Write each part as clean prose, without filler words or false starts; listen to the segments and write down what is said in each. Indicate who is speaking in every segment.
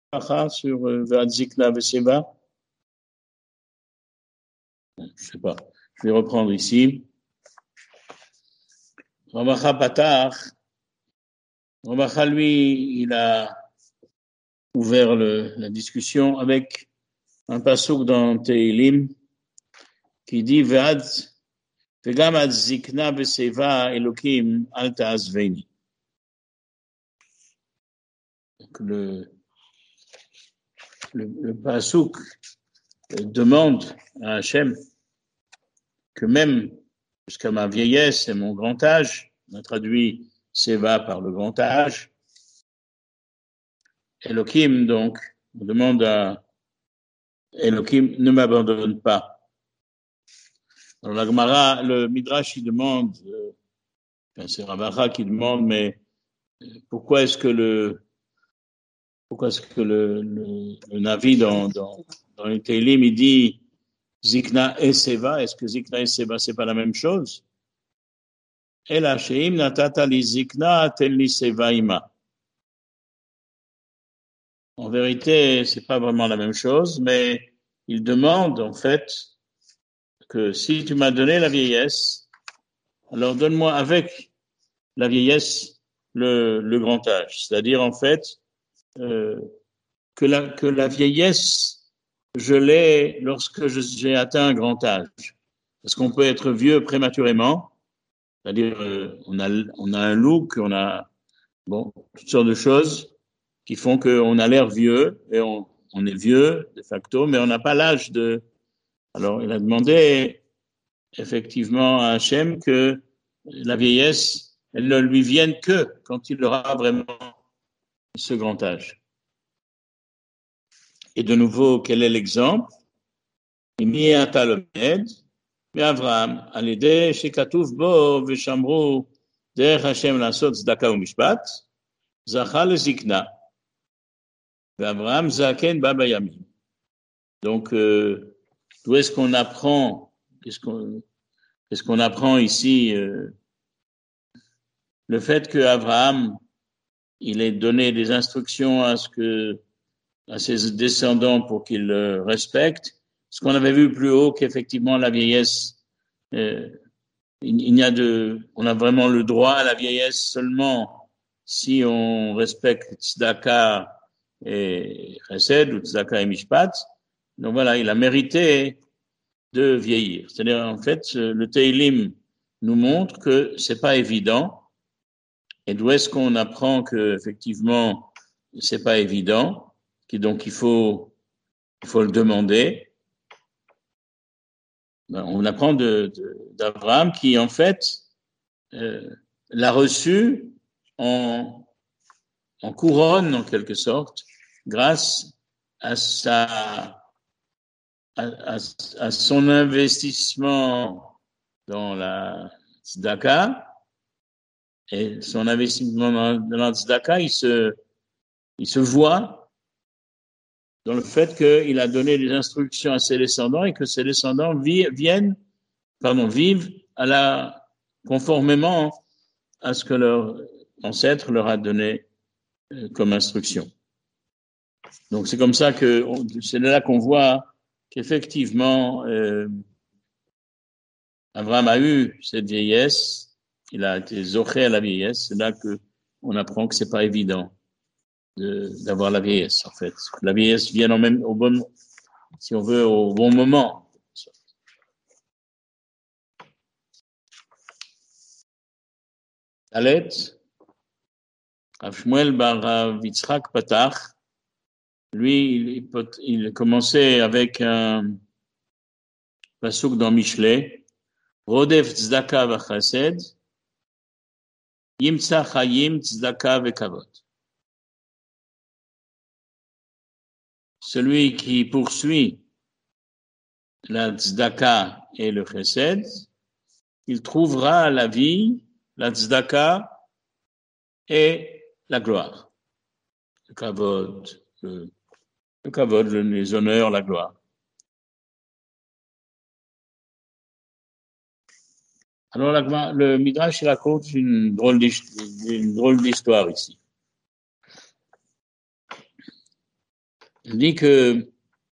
Speaker 1: sur Vadzikna Veseva. Je ne sais pas. Je vais reprendre ici. Ramacha Patach. Ramacha, lui, il a ouvert la discussion avec un pasuk dans Tehillim qui dit Vegam ad zikna veseva Elokim al ta'azveni. Donc le pasuk demande à Hachem que même jusqu'à ma vieillesse et mon grand âge, on a traduit Seva par le grand âge, Elohim, donc, on demande à Elohim, ne m'abandonne pas. Alors la Gemara, le Midrash, il demande, c'est Ravacha qui demande, mais pourquoi est-ce que le Navi dans les Tehillim, il dit Zikna et Seva, est-ce que Zikna et Seva, c'est pas la même chose? Et la Sheim natata li Zikna tel li Seva ima. En vérité, c'est pas vraiment la même chose, mais il demande, en fait, que si tu m'as donné la vieillesse, alors donne-moi avec la vieillesse le grand âge. C'est-à-dire, en fait, que la vieillesse, je l'ai lorsque j'ai atteint un grand âge. Parce qu'on peut être vieux prématurément, c'est-à-dire, on a un look, on a, toutes sortes de choses qui font qu'on a l'air vieux, et on est vieux, de facto, mais on n'a pas l'âge de... Alors, il a demandé, effectivement, à Hachem que la vieillesse, elle ne lui vienne que quand il aura vraiment ce grand âge. Et de nouveau, quel est l'exemple? Mi ata lomed, mi Avraham, al yedei shekatuv bo v'shamru derech Hashem la'asot tzedaka u'mishpat, zacha lezikna. Abraham Zaken Baba Yamim. Donc, d'où est-ce qu'on apprend, qu'est-ce qu'on apprend ici, le fait que Abraham, il ait donné des instructions à ses descendants pour qu'ils respectent. Ce qu'on avait vu plus haut, qu'effectivement la vieillesse, on a vraiment le droit à la vieillesse seulement si on respecte Tzedaka et Chesed, ou Tzedaka et Mishpat. Donc voilà, il a mérité de vieillir. C'est-à-dire, en fait, le Tehillim nous montre que c'est pas évident. Et d'où est-ce qu'on apprend que, effectivement, c'est pas évident, donc il faut le demander. On apprend d'Abraham qui, en fait, l'a reçu en couronne, en quelque sorte, grâce à son investissement dans la tzedaka. Et son investissement dans la tzedaka, il se voit dans le fait qu'il a donné des instructions à ses descendants et que ses descendants vivent conformément à ce que leur ancêtre leur a donné comme instruction. Donc c'est comme ça c'est là qu'on voit qu'effectivement Abraham a eu cette vieillesse, il a été zoché à la vieillesse. C'est là qu'on apprend que c'est pas évident d'avoir la vieillesse, en fait. Que la vieillesse vienne si on veut, au bon moment. Alet, Rav Shmuel bar Rav Yitzchak Patach, lui, il commençait avec un pasuk dans Mishlei, Rodef tzedaka v'chased, Yimtza chayim tzedaka v'kavod. Celui qui poursuit la tzedaka et le chesed, il trouvera la vie, la tzedaka et la gloire. Le kavod, les honneurs, la gloire. Alors le Midrash raconte une drôle d'histoire ici. Il dit que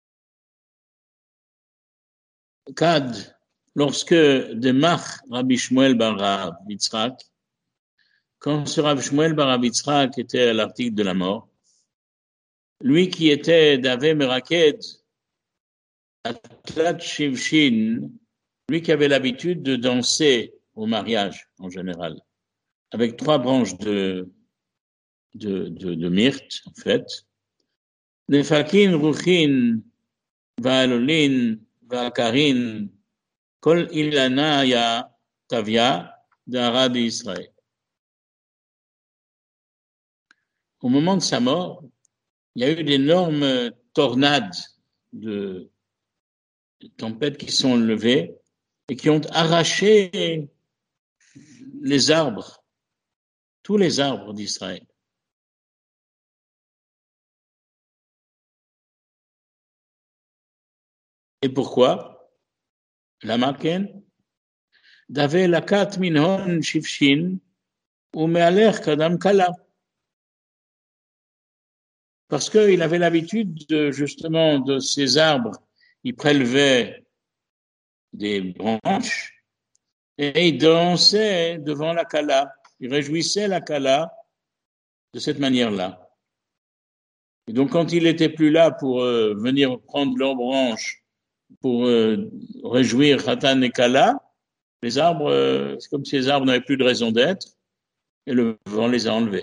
Speaker 1: Kad, lorsque démarre Rabbi Shmuel bar Rav Yitzhak, quand ce Rav Shmuel bar Rav Yitzhak était à l'article de la mort, lui qui était d'Ave Meraked, Atlat Shivshin, lui qui avait l'habitude de danser au mariage en général, avec 3 branches de myrte, en fait. Nefakin, Ruchin, Va'alolin, Va'akarin, Kol Ilana Ya Tavia, d'Ara d'Israël. Au moment de sa mort, il y a eu d'énormes tornades de tempêtes qui sont levées et qui ont arraché les arbres, tous les arbres d'Israël. Et pourquoi? La Maken, Dave lakat minhon shivshin ou me'aler kadam kala. Parce qu'il avait l'habitude justement de ces arbres, il prélevait des branches et il dansait devant la Kala. Il réjouissait la Kala de cette manière-là. Et donc quand il n'était plus là pour venir prendre leurs branches pour réjouir Khatan et Kala, les arbres, c'est comme si les arbres n'avaient plus de raison d'être et le vent les a enlevés.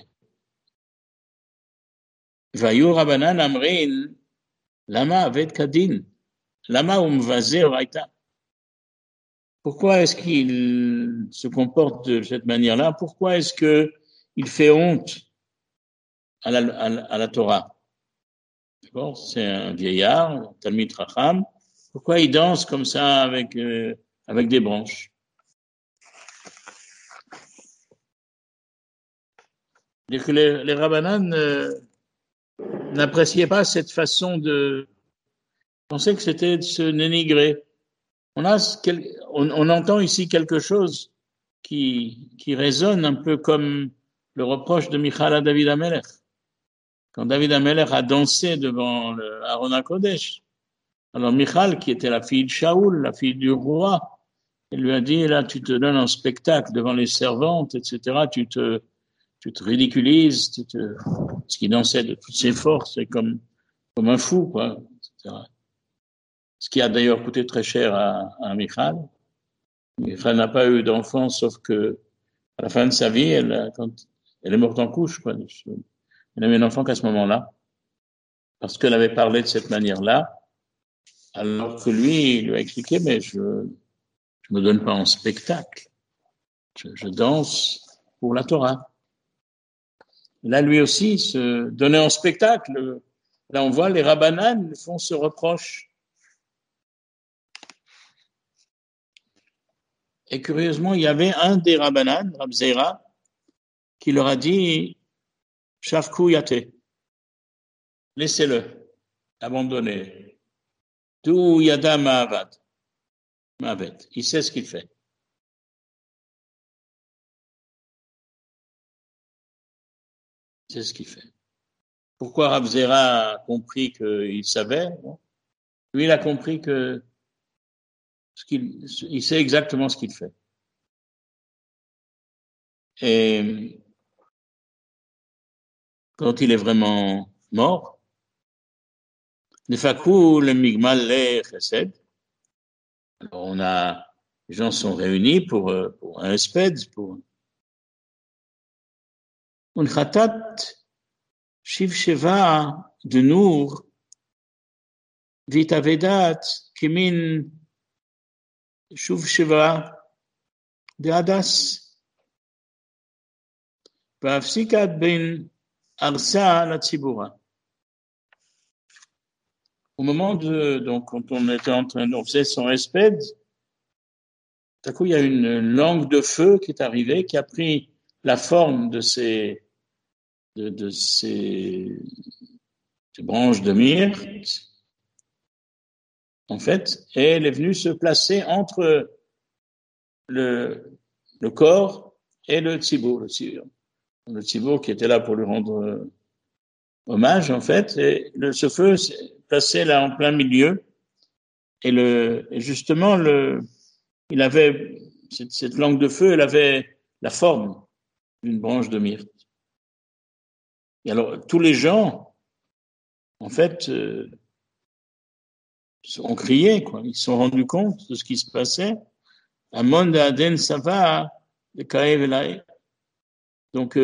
Speaker 1: Vayu Rabanan Amrin, Lama Avet Kadin, Lama Umvaze Oraita. Pourquoi est-ce qu'il se comporte de cette manière-là? Pourquoi est-ce qu'il fait honte à la Torah? D'accord, c'est un vieillard, Talmid Racham. Pourquoi il danse comme ça avec des branches? C'est-à-dire que les Rabbanan n'appréciaient pas cette façon de penser que c'était de se dénigrer. On entend ici quelque chose qui résonne un peu comme le reproche de Michal à David Amelech. Quand David Amelech a dansé devant le Aaron HaKodesh, alors Michal, qui était la fille de Shaoul, la fille du roi, elle lui a dit, là, tu te donnes un spectacle devant les servantes, etc., tu te ridiculises, ce qui dansait de toutes ses forces, c'est comme un fou, quoi, etc. Ce qui a d'ailleurs coûté très cher à Michal. Michal n'a pas eu d'enfant, sauf que à la fin de sa vie, quand elle est morte en couche, quoi. Elle n'avait un enfant qu'à ce moment-là, parce qu'elle avait parlé de cette manière-là, alors que lui, il lui a expliqué, mais je me donne pas en spectacle, je danse pour la Torah. Et là, lui aussi, se donner en spectacle, là on voit les Rabbanan font ce reproche. Et curieusement, il y avait un des Rabbanan, Rab Zera, qui leur a dit Shavku Yate, laissez-le, abandonnez. D'où Yada Ma'avad. Il sait ce qu'il fait. C'est ce qu'il fait. Pourquoi Rab Zera a compris qu'il savait? Non? Lui, il a compris que il sait exactement ce qu'il fait. Et quand il est vraiment mort, Nefakou le Migmal le Chesed. Alors les gens sont réunis pour un espèce, pour un khatat Shiv Sheva de Nour, Vita Vedat, Kimin Shuv Sheva de Hadas, Vafsikat Ben Arsa la Tzibura. Au moment donc, quand on était on faisait son espède, tout à coup, il y a une langue de feu qui est arrivée, qui a pris la forme de ces branches de myrte, en fait, et elle est venue se placer entre le corps et le tzibour, le tzibour qui était là pour lui rendre hommage, en fait, et ce feu s'est placé là en plein milieu, et justement, il avait, cette langue de feu, elle avait la forme d'une branche de myrte. Et alors, tous les gens, en fait, ont crié, quoi. Ils se sont rendus compte de ce qui se passait. Amon Aden Sava, de Kaev Elai. Donc,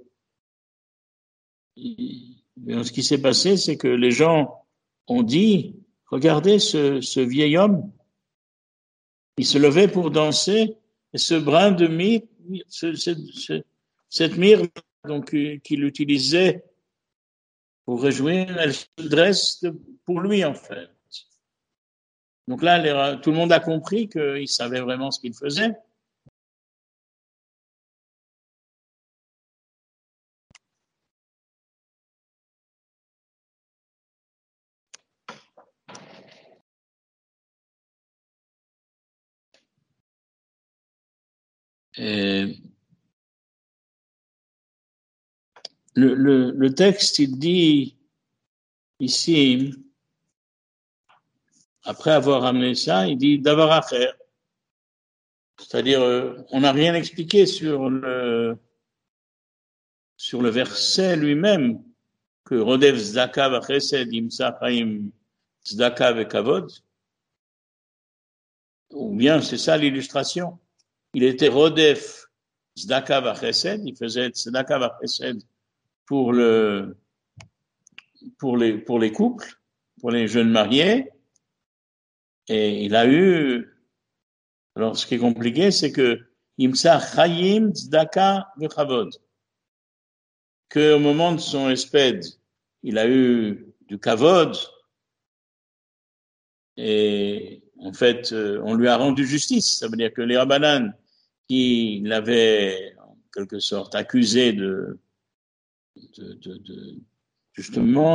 Speaker 1: ce qui s'est passé, c'est que les gens ont dit, regardez ce vieil homme, il se levait pour danser, et ce brin de myrrhe, cette myrrhe donc, qu'il utilisait pour réjouir, elle se dresse pour lui, en fait. Donc là, tout le monde a compris qu'il savait vraiment ce qu'il faisait. Et le texte, il dit ici, après avoir amené ça, il dit d'avoir à faire. C'est-à-dire, on n'a rien expliqué sur le verset lui-même, que Rodev Zdaka v'chesed imsa chaim Zdaka v'kavod, ou bien c'est ça l'illustration. Il était Rodef Zdaka v'chesed, il faisait Zdaka v'chesed pour pour les couples, pour les jeunes mariés, et il a eu, alors ce qui est compliqué, c'est que imsa chaim Zdaka v'kavod, qu'au moment de son espède, il a eu du kavod, et en fait, on lui a rendu justice. Ça veut dire que les Rabbanan qui l'avaient en quelque sorte accusé de justement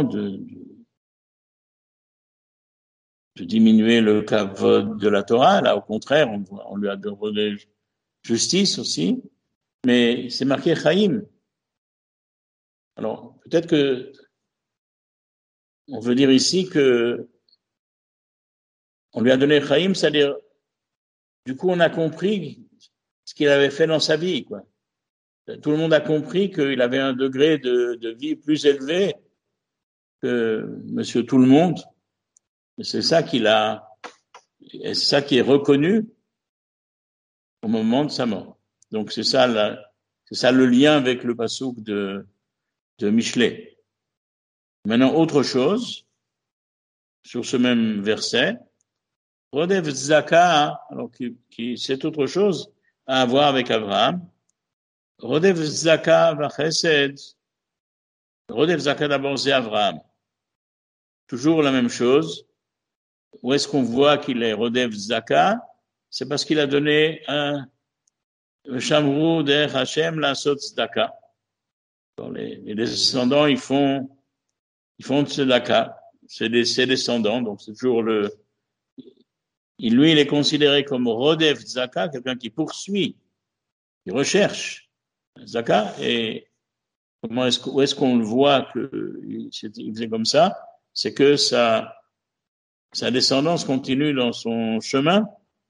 Speaker 1: de diminuer le kavod de la Torah, là au contraire, on lui a donné justice aussi, mais c'est marqué Chaim. Alors peut-être que on veut dire ici que on lui a donné Chaim, c'est-à-dire du coup on a compris ce qu'il avait fait dans sa vie, quoi. Tout le monde a compris qu'il avait un degré de vie plus élevé que Monsieur Tout le Monde. Et c'est ça c'est ça qui est reconnu au moment de sa mort. Donc c'est ça le lien avec le passouk de Michelet. Maintenant autre chose sur ce même verset, Rodev Zaka, alors c'est autre chose à voir avec Abraham. Rodev Zaka v'chesed. Rodev Zaka d'abord c'est Abraham. Toujours la même chose. Où est-ce qu'on voit qu'il est Rodev Zaka? C'est parce qu'il a donné un Shamru der Hashem la Sot Zdaka. Les descendants, ils font de Tzedaka. C'est ses descendants, donc c'est toujours lui, il est considéré comme Rodev Zaka, quelqu'un qui poursuit, qui recherche Zaka. Et où est-ce qu'on le voit qu'il faisait comme ça? C'est que sa descendance continue dans son chemin.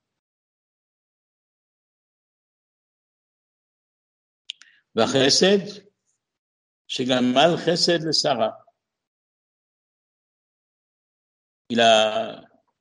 Speaker 1: Vachesed, Shegamal Chesed le Sarah. Il a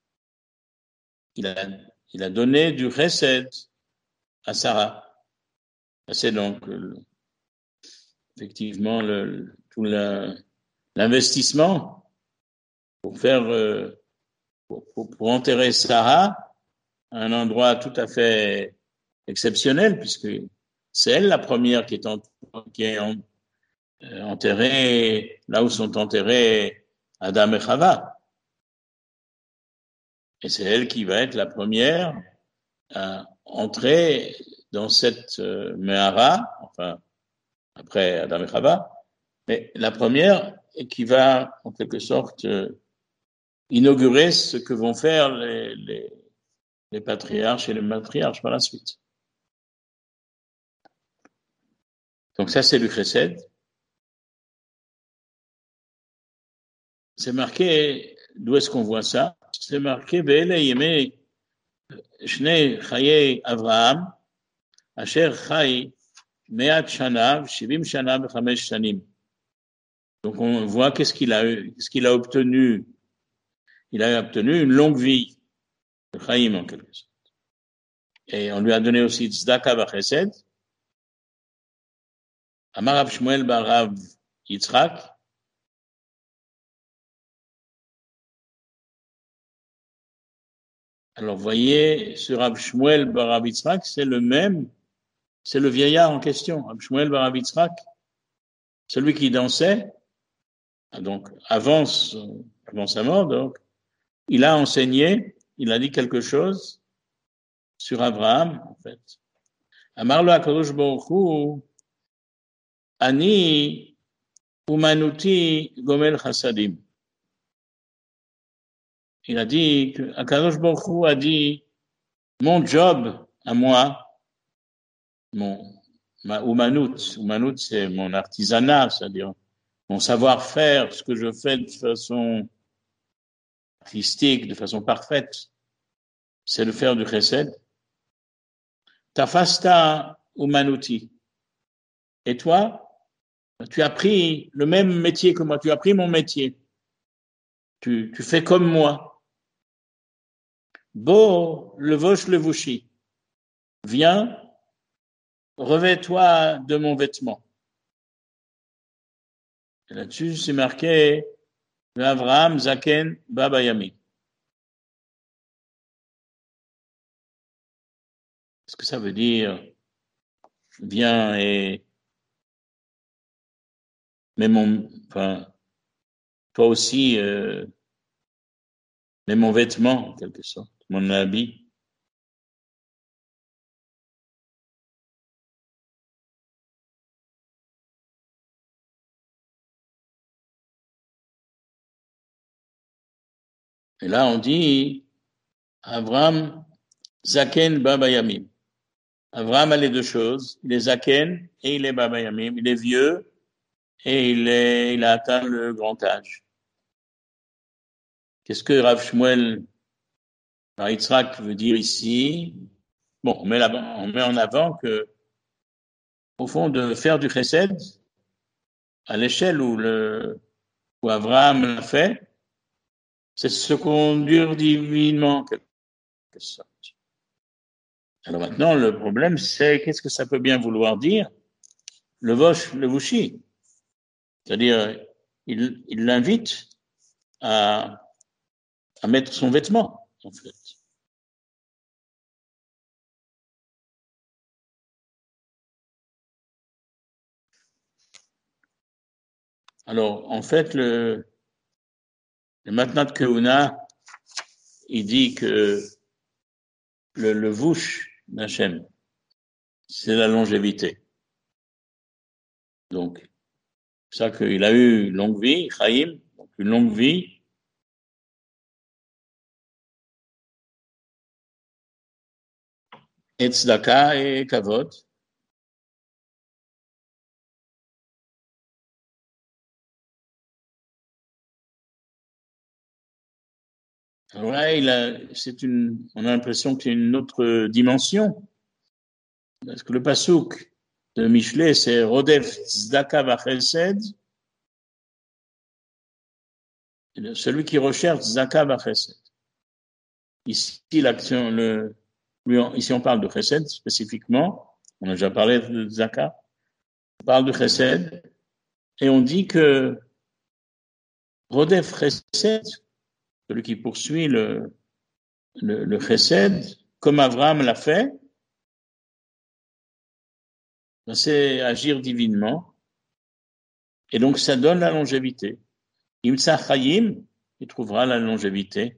Speaker 1: donné du Chesed à Sarah. C'est donc effectivement tout l'investissement pour faire pour enterrer Sarah à un endroit tout à fait exceptionnel, puisque c'est elle la première qui est enterrée là où sont enterrés Adam et Chava. Et c'est elle qui va être la première à entrer dans cette Mehara, enfin, après Adam et Chava, mais la première qui va, en quelque sorte, inaugurer ce que vont faire les patriarches et les matriarches par la suite. Donc ça, c'est le Chesed. c'est marqué, d'où est-ce qu'on voit ça? C'est marqué, Ve'ele yemei shnei chayei Avraham, asher chai me'at shana, 70 shana v'chamesh shanim. Donc on voit qu'est-ce qu'il a eu, qu'est-ce qu'il a obtenu. Il a obtenu une longue vie, de Chaim en quelque sorte. Et on lui a donné aussi Tzedaka v'chesed. Amar Rav Shmuel bar Rav Yitzchak. Alors, vous voyez, ce Rav Shmuel bar Rav Yitzchak, c'est le même, c'est le vieillard en question, Rav Shmuel bar Rav Yitzchak, celui qui dansait, donc avant sa mort, donc, il a enseigné, il a dit quelque chose sur Abraham, en fait. Amar lo HaKadosh Baruch Hu, Ani umanuti gomel chasadim. Il a dit, HaKadosh Baruch Hu a dit, mon job à moi, ma Umanut, c'est mon artisanat, c'est-à-dire mon savoir-faire, ce que je fais de façon artistique, de façon parfaite, c'est de faire du chesed. Tafasta Umanuti. Et toi, tu as pris le même métier que moi, tu as pris mon métier. Tu fais comme moi. Bo, le vosh le vushi. Viens, revêt-toi de mon vêtement. Et là-dessus, c'est marqué Avraham Zaken Baba Yami. Qu'est-ce que ça veut dire? Viens et mets toi aussi, mets mon vêtement, en quelque sorte, mon habit. Et là, on dit Avraham Zaken Baba Yamim. Avraham a les deux choses. Il est Zaken et il est Baba Yamim. Il est vieux et il a atteint le grand âge. Qu'est-ce que Rav Shmuel Bar Yitzhak veut dire ici? Bon, on met en avant que, au fond, de faire du chesed, à l'échelle où Avraham l'a fait, c'est se conduire divinement, en quelque sorte. Alors maintenant, le problème, c'est qu'est-ce que ça peut bien vouloir dire? Le vosh, le vushi. C'est-à-dire, il l'invite à mettre son vêtement, en fait. Alors, en fait, le Matnat Kehuna, il dit que le vush d'Hachem, c'est la longévité. Donc, c'est ça qu'il a eu une longue vie, Chaim, donc une longue vie. Et tzedaka et kavod. Alors là, on a l'impression qu'il y a une autre dimension. Parce que le pasouk de Michelet, c'est Rodef tzedaka vachesed, celui qui recherche tzedaka vachesed. Ici, ici, on parle de chesed spécifiquement. On a déjà parlé de tzedaka. On parle de chesed. Et on dit que Rodef chesed, celui qui poursuit le chesed, comme Abraham l'a fait, c'est agir divinement. Et donc, ça donne la longévité. Imsa Chayim, il trouvera la longévité.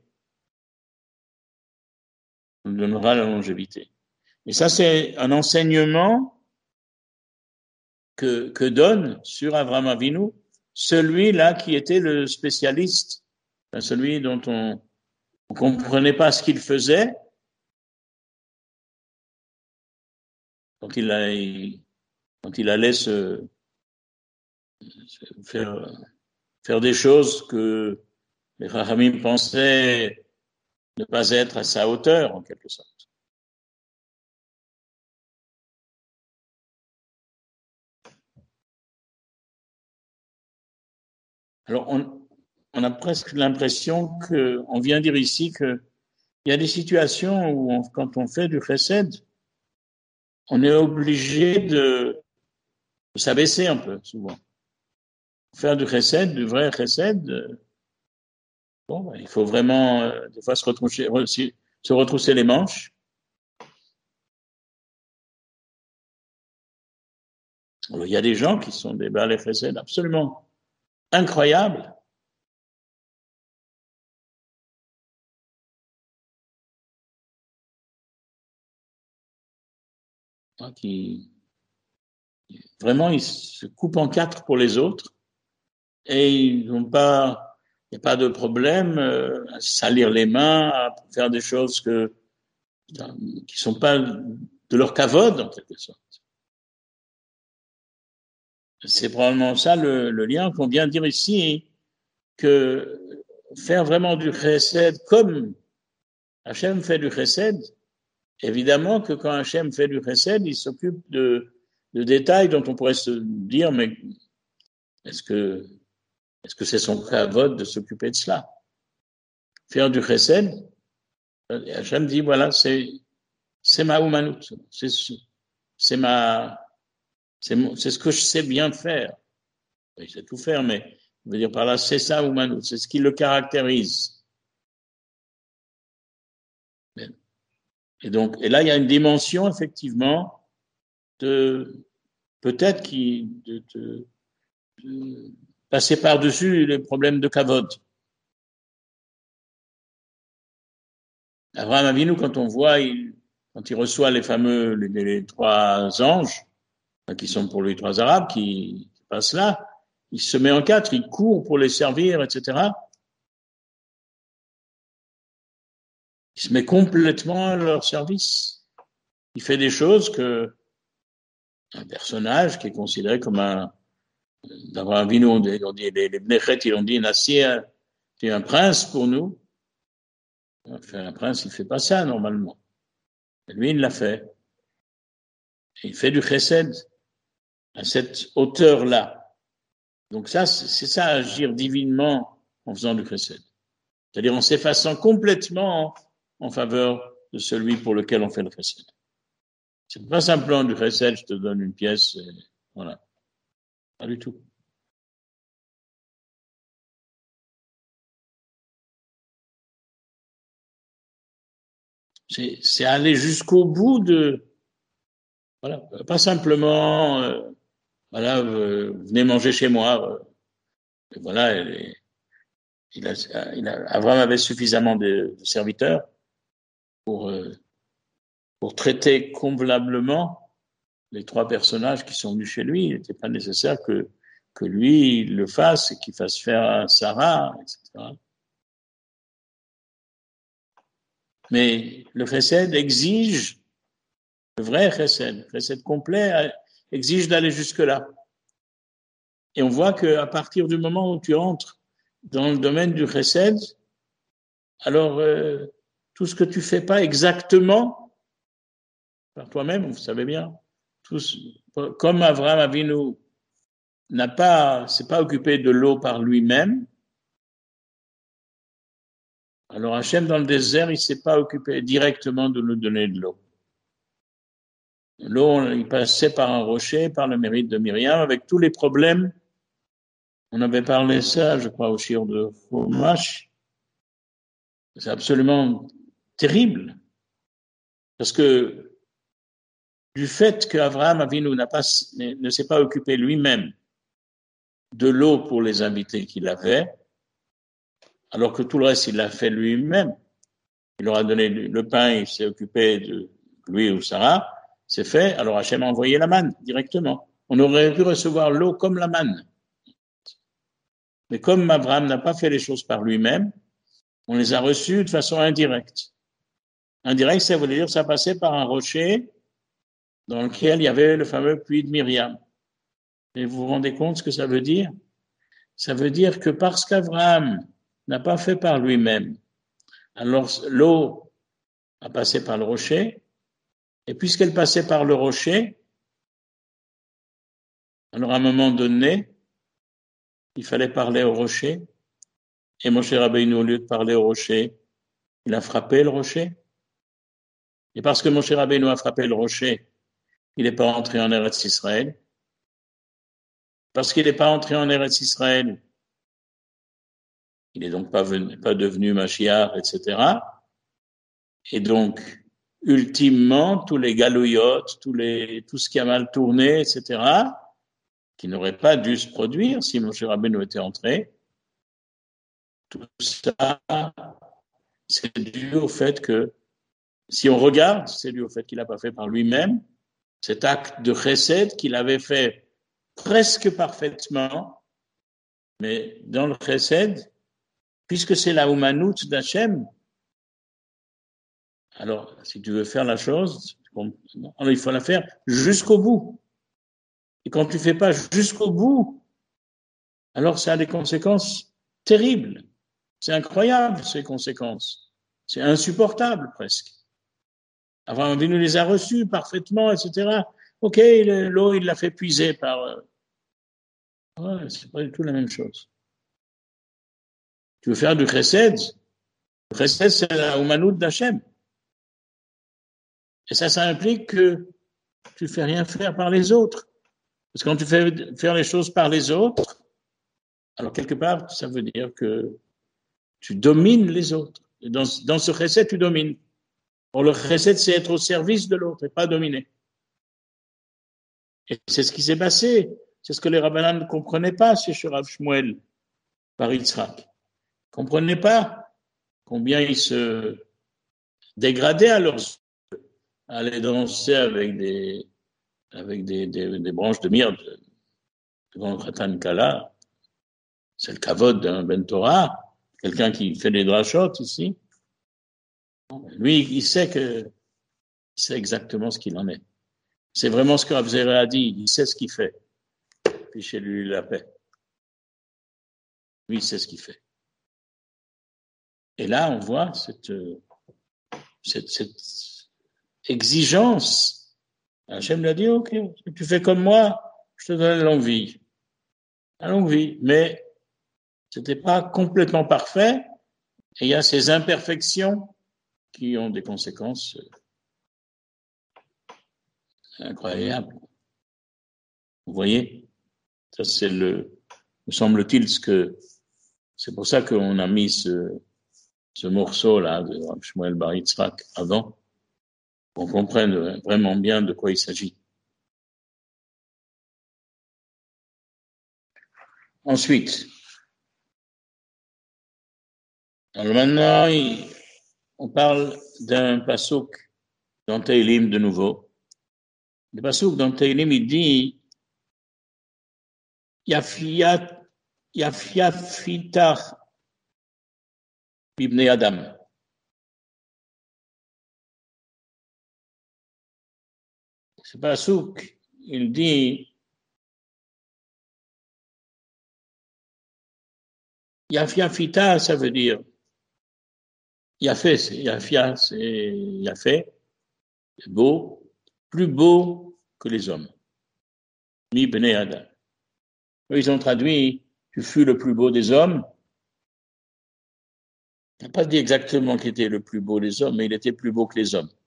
Speaker 1: Il donnera la longévité. Et ça, c'est un enseignement que donne sur Avraham Avinu celui-là qui était le spécialiste, celui dont on ne comprenait pas ce qu'il faisait, quand il allait faire des choses que les Chachamim pensaient ne pas être à sa hauteur, en quelque sorte. Alors, on a presque l'impression qu'on vient dire ici qu'il y a des situations où, quand on fait du chesed, on est obligé de s'abaisser un peu, souvent. Faire du chesed, du vrai chesed, bon, il faut vraiment, des fois, se retrousser les manches. Alors, il y a des gens qui sont des balais chesed absolument incroyables. Qui vraiment, ils se coupent en quatre pour les autres et ils n'ont pas, il n'y a pas de problème à salir les mains, à faire des choses qui sont pas de leur kavod, en quelque sorte. C'est probablement ça le lien qu'on vient de dire ici, que faire vraiment du chesed comme Hachem fait du chesed, évidemment que quand Hachem fait du chesed, il s'occupe de détails dont on pourrait se dire, mais est-ce que c'est son kavod de s'occuper de cela? Faire du chesed, Hachem dit, voilà, c'est ma humanut, c'est ce que je sais bien faire. Il sait tout faire, mais je veux dire par là, c'est ça humanut, c'est ce qui le caractérise. Et donc, et là, il y a une dimension, effectivement, de peut-être de passer par-dessus les problèmes de kavod. Abraham Avinu, quand on voit, quand il reçoit les trois anges, qui sont pour lui trois arabes, qui passent là, il se met en quatre, il court pour les servir, etc. Il se met complètement à leur service. Il fait des choses que un personnage qui est considéré comme d'Abraham Avinu, les Bnechet, ils ont dit, Nassir, tu es un prince pour nous. Enfin, un prince, il ne fait pas ça normalement. Et lui, il l'a fait. Et il fait du chesed à cette hauteur-là. Donc ça, c'est ça, agir divinement en faisant du chesed. C'est-à-dire en s'effaçant complètement en faveur de celui pour lequel on fait le chesed. C'est pas simplement du chesed, je te donne une pièce, et voilà. Pas du tout. C'est aller jusqu'au bout voilà, pas simplement, voilà, venez manger chez moi. Voilà, Abraham avait suffisamment de serviteurs pour traiter convenablement les trois personnages qui sont venus chez lui. Il n'était pas nécessaire que lui le fasse et qu'il fasse faire à Sarah, etc. Mais le chesed exige, le vrai chesed, le chesed complet, exige d'aller jusque-là. Et on voit qu'à partir du moment où tu entres dans le domaine du chesed, alors tout ce que tu fais pas exactement par toi-même, vous savez bien, comme Abraham Avinu s'est pas occupé de l'eau par lui-même, alors Hachem dans le désert, il s'est pas occupé directement de nous donner de l'eau. L'eau, il passait par un rocher, par le mérite de Myriam, avec tous les problèmes. On avait parlé ça, je crois, au shiur de Chumash. C'est absolument terrible. Parce que du fait qu'Abraham Avinu ne s'est pas occupé lui-même de l'eau pour les invités qu'il avait, alors que tout le reste, il l'a fait lui-même. Il leur a donné le pain, il s'est occupé de lui ou Sarah, c'est fait, alors Hachem a envoyé la manne directement. On aurait pu recevoir l'eau comme la manne. Mais comme Abraham n'a pas fait les choses par lui-même, on les a reçues de façon indirecte. Indirect, ça voulait dire que ça passait par un rocher dans lequel il y avait le fameux puits de Myriam. Et vous vous rendez compte ce que ça veut dire? Ça veut dire que parce qu'Abraham n'a pas fait par lui-même. Alors l'eau a passé par le rocher, et puisqu'elle passait par le rocher, alors à un moment donné, il fallait parler au rocher, et Moshe Rabbeinu, au lieu de parler au rocher, il a frappé le rocher. Et parce que Moshe Rabbeinu a frappé le rocher, il n'est pas entré en Eretz Israël. Parce qu'il n'est pas entré en Eretz Israël, il n'est donc pas devenu Mashiach, etc. Et donc, ultimement, tous les galouillottes, tout ce qui a mal tourné, etc., qui n'aurait pas dû se produire si Moshe Rabbeinu était entré, tout ça, c'est dû au fait que, si on regarde, c'est dû au fait qu'il n'a pas fait par lui-même cet acte de chesed qu'il avait fait presque parfaitement, mais dans le chesed, puisque c'est la humanout d'Hachem, alors si tu veux faire la chose, alors il faut la faire jusqu'au bout. Et quand tu ne fais pas jusqu'au bout, alors ça a des conséquences terribles. C'est incroyable, ces conséquences. C'est insupportable presque. Avant, on nous les a reçues parfaitement, etc. Ok, l'eau, il l'a fait puiser par... Ouais, c'est pas du tout la même chose. Tu veux faire du chesed? Le chesed, c'est la humanout d'Hachem. Et ça implique que tu ne fais rien faire par les autres. Parce que quand tu fais faire les choses par les autres, alors quelque part, ça veut dire que tu domines les autres. Et dans ce chesed, tu domines. Or, le chesed, c'est être au service de l'autre et pas dominer. Et c'est ce qui s'est passé. C'est ce que les rabbinans ne comprenaient pas chez Rav Shmuel par Yitzhak. Ils ne comprenaient pas combien ils se dégradaient à leurs yeux, à aller danser avec des branches de myrte devant Khatan Kala. C'est le kavod d'un Ben Torah, quelqu'un qui fait des drachot ici. Lui, il sait exactement ce qu'il en est. C'est vraiment ce que Rav Zera a dit. Il sait ce qu'il fait. Puis chez lui la paix. Lui, il sait ce qu'il fait. Et là, on voit cette exigence. Hachem lui a dit, ok, si tu fais comme moi, je te donne la longue vie. La longue vie. Mais c'était pas complètement parfait. Et il y a ces imperfections qui ont des conséquences incroyables. Vous voyez? Ça, c'est me semble-t-il, c'est pour ça qu'on a mis ce morceau-là de Shmuel Bar Yitzhak avant, qu'on comprenne vraiment bien de quoi il s'agit. Ensuite, alors maintenant, on parle d'un passouk dans Teilim de nouveau. Le passouk dans Teilim, il dit Yafiat Fitach Bibnei Adam. Ce passouk, il dit Yafia Fita, ça veut dire Yafé, Yafia, c'est Yafé, c'est beau, plus beau que les hommes. Mi Bnei Adam. Ils ont traduit tu fus le plus beau des hommes. Il n'a pas dit exactement qu'il était le plus beau des hommes, mais il était plus beau que les hommes.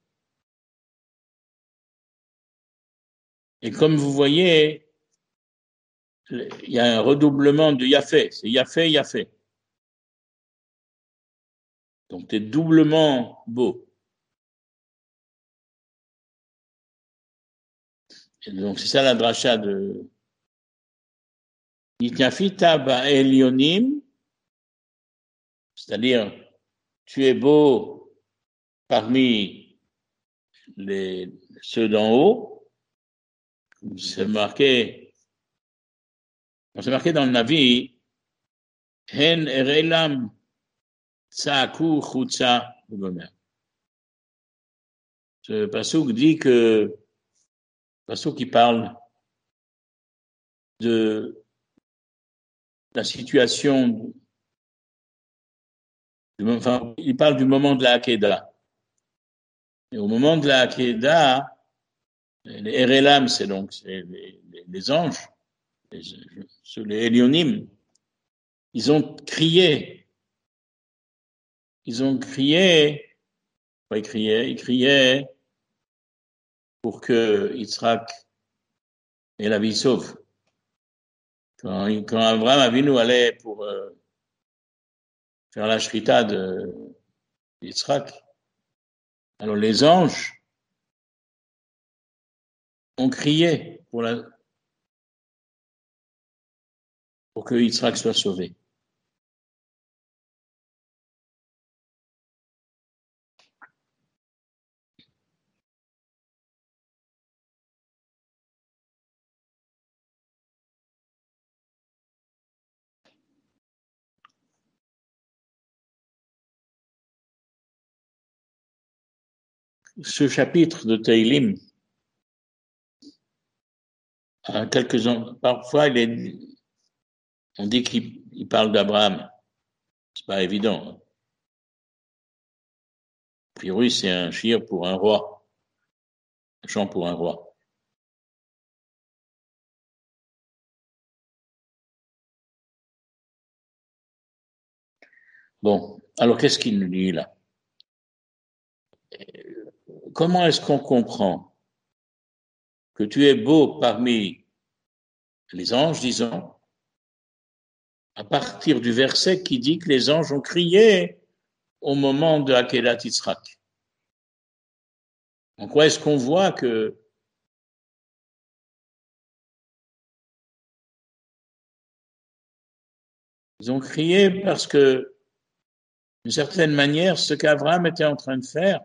Speaker 1: Et comme vous voyez, il y a un redoublement de Yafé. C'est Yafé, Yafé. Donc, tu es doublement beau. Et donc, c'est ça la dracha de Yitafita Ba'elionim, c'est-à-dire, tu es beau parmi ceux d'en haut. C'est marqué dans le Navi, Hen erelam tsaaku chutza. Ce passouk dit que, passouk qui parle de la situation enfin, il parle du moment de la Hakeda. Et au moment de la Hakeda, les Erelam, c'est donc les anges, les Elionim, ils ont crié. Ils criaient pour que Yitzhak ait la vie sauve. Quand Abraham Avinu allait pour faire la shrita de Yitzhak, alors les anges ont crié pour que Yitzhak soit sauvé. Ce chapitre de Tehillim a quelques ans. Parfois, on dit qu'il parle d'Abraham. C'est pas évident. A priori, c'est un shir pour un roi, un chant pour un roi. Bon, alors qu'est-ce qu'il nous dit là? Comment est-ce qu'on comprend que tu es beau parmi les anges, disons, à partir du verset qui dit que les anges ont crié au moment de Akedat Yitzhak? En quoi est-ce qu'on voit que ils ont crié parce que, d'une certaine manière, ce qu'Abraham était en train de faire,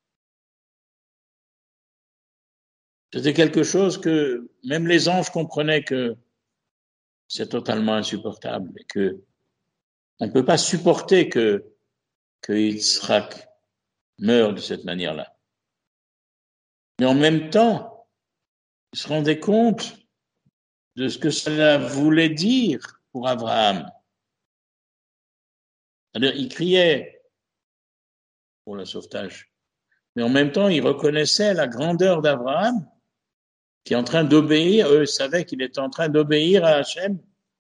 Speaker 1: c'était quelque chose que même les anges comprenaient que c'est totalement insupportable et que on ne peut pas supporter que Yitzhak meure de cette manière-là. Mais en même temps, ils se rendaient compte de ce que cela voulait dire pour Abraham. C'est-à-dire, il criait pour le sauvetage, mais en même temps, il reconnaissait la grandeur d'Abraham qui est en train d'obéir. Eux savaient qu'il était en train d'obéir à Hachem.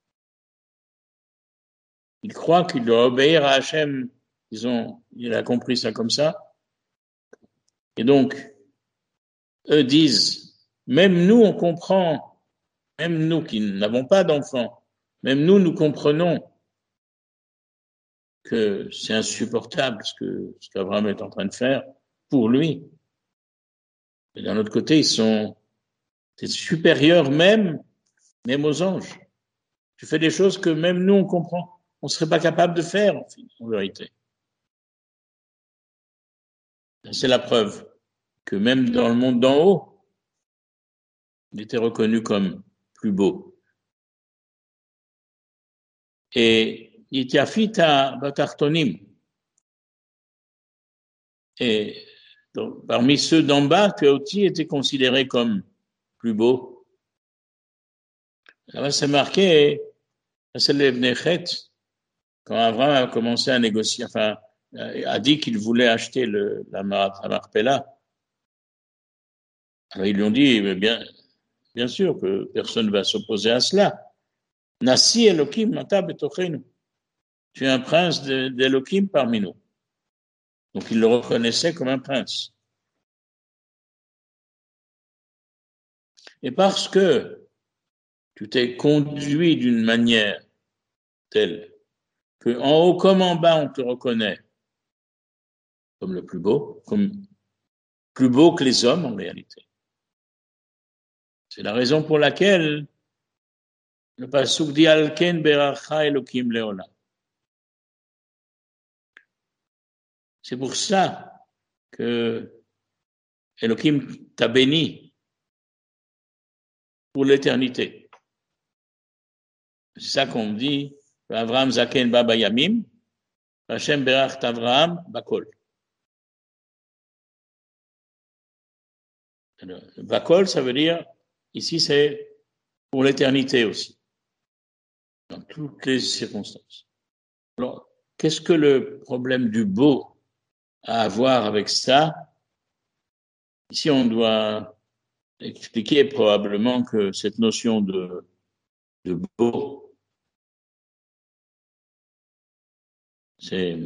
Speaker 1: Il croit qu'il doit obéir à Hachem. Il a compris ça comme ça. Et donc, eux disent, même nous, on comprend, même nous qui n'avons pas d'enfants, même nous comprenons que c'est insupportable ce qu'Abraham est en train de faire pour lui. Et d'un autre côté, c'est supérieur même aux anges. Tu fais des choses que même nous, on comprend. On ne serait pas capable de faire, en vérité. C'est la preuve que même dans le monde d'en haut, il était reconnu comme plus beau. Et Yitiafita Batartonim. Et donc, parmi ceux d'en bas, tu as aussi été considéré comme plus beau. Là, c'est marqué, c'est l'Ebnechet, quand Abraham a commencé à négocier, enfin, a dit qu'il voulait acheter la Marpella. Alors ils lui ont dit, bien sûr que personne ne va s'opposer à cela. Nasi Elohim mata betochenu. Tu es un prince d'Elohim parmi nous. Donc il le reconnaissait comme un prince. Et parce que tu t'es conduit d'une manière telle que en haut comme en bas on te reconnaît comme le plus beau, comme plus beau que les hommes en réalité. C'est la raison pour laquelle le pasuk dit Alken beracha Elohim leolam. C'est pour ça que Elohim t'a béni pour l'éternité. C'est ça qu'on dit Avraham Zaken Baba Yamim, Hashem Berach Avraham Bakol. Bakol, ça veut dire, ici c'est pour l'éternité aussi, dans toutes les circonstances. Alors, qu'est-ce que le problème du beau a à voir avec ça? Ici, on doit expliquer probablement que cette notion de beau, c'est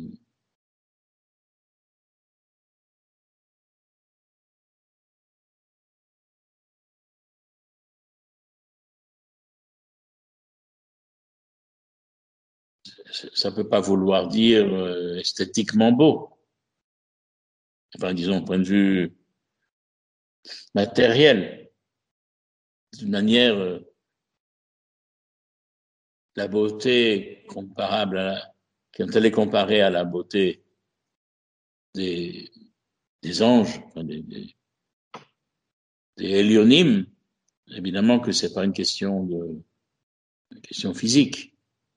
Speaker 1: ça peut pas vouloir dire esthétiquement beau. Enfin, disons, au point de vue matériel, d'une manière, la beauté comparable quand elle est comparée à la beauté des, des anges, enfin des hélionymes, évidemment que c'est pas une question physique.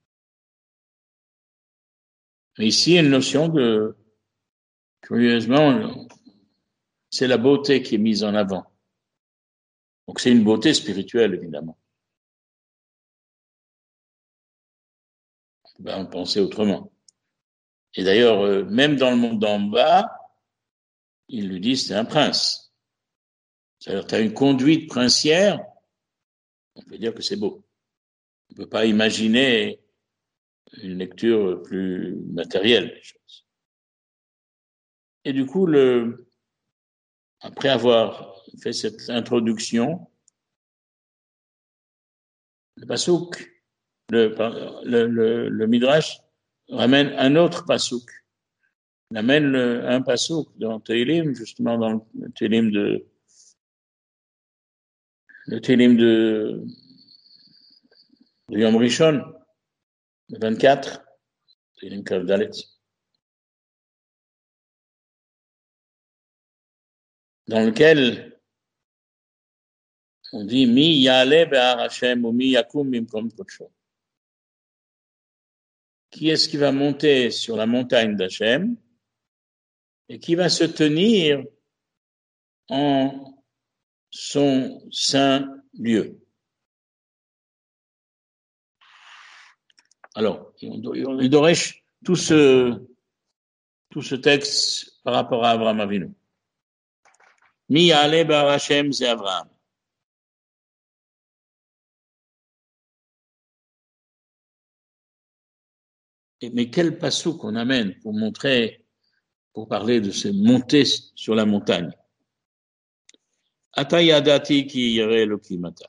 Speaker 1: Mais ici, il y a une notion de, curieusement, c'est la beauté qui est mise en avant. Donc c'est une beauté spirituelle, évidemment. On va en penser autrement. Et d'ailleurs, même dans le monde d'en bas, ils lui disent c'est un prince. C'est-à-dire, tu as une conduite princière, on peut dire que c'est beau. On ne peut pas imaginer une lecture plus matérielle des choses. Et du coup, après avoir fait cette introduction, le pasouk, le Midrash ramène un autre pasouk. Il amène un pasouk dans Tehillim, justement dans le Tehillim de Yom Rishon, le 24, Tehillim Kavdalet, dans lequel on dit Mi yale be'ar Hashem ou mi yakum bimkom kodsho. Qui est-ce qui va monter sur la montagne d'Hachem et qui va se tenir en son saint lieu. Alors, il Doresh tout ce texte par rapport à Abraham Avinu. Mi ya'ale bar Hashem, c'est Abraham. Mais quel passou qu'on amène pour parler de ces montées sur la montagne. Ata yadati ki yere Elokimata.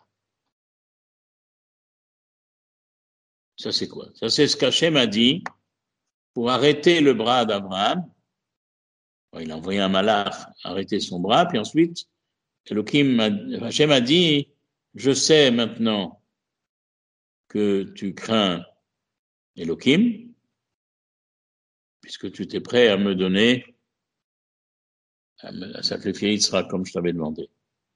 Speaker 1: Ça c'est quoi? Ça c'est ce qu'Hachem a dit pour arrêter le bras d'Abraham. Il a envoyé un malach arrêter son bras, puis ensuite Hachem a dit, je sais maintenant que tu crains Elohim, puisque tu t'es prêt à me donner, à sacrifier Yitzhak comme je t'avais demandé.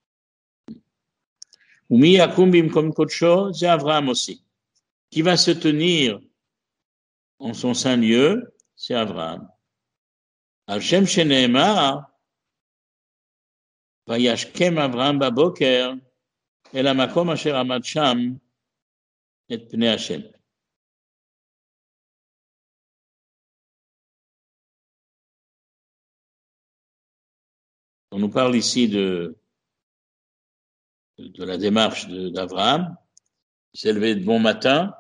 Speaker 1: Umi Yakumbim comme Kodsho, c'est Abraham aussi. Qui va se tenir en son saint lieu, c'est Abraham. Al-Shem Sheneemar, Vayashkem Abraham Baboker, El Hamakom Asher Amad Sham, et Pnei Hashem. On nous parle ici de la démarche d'Abraham. Il s'est levé de bon matin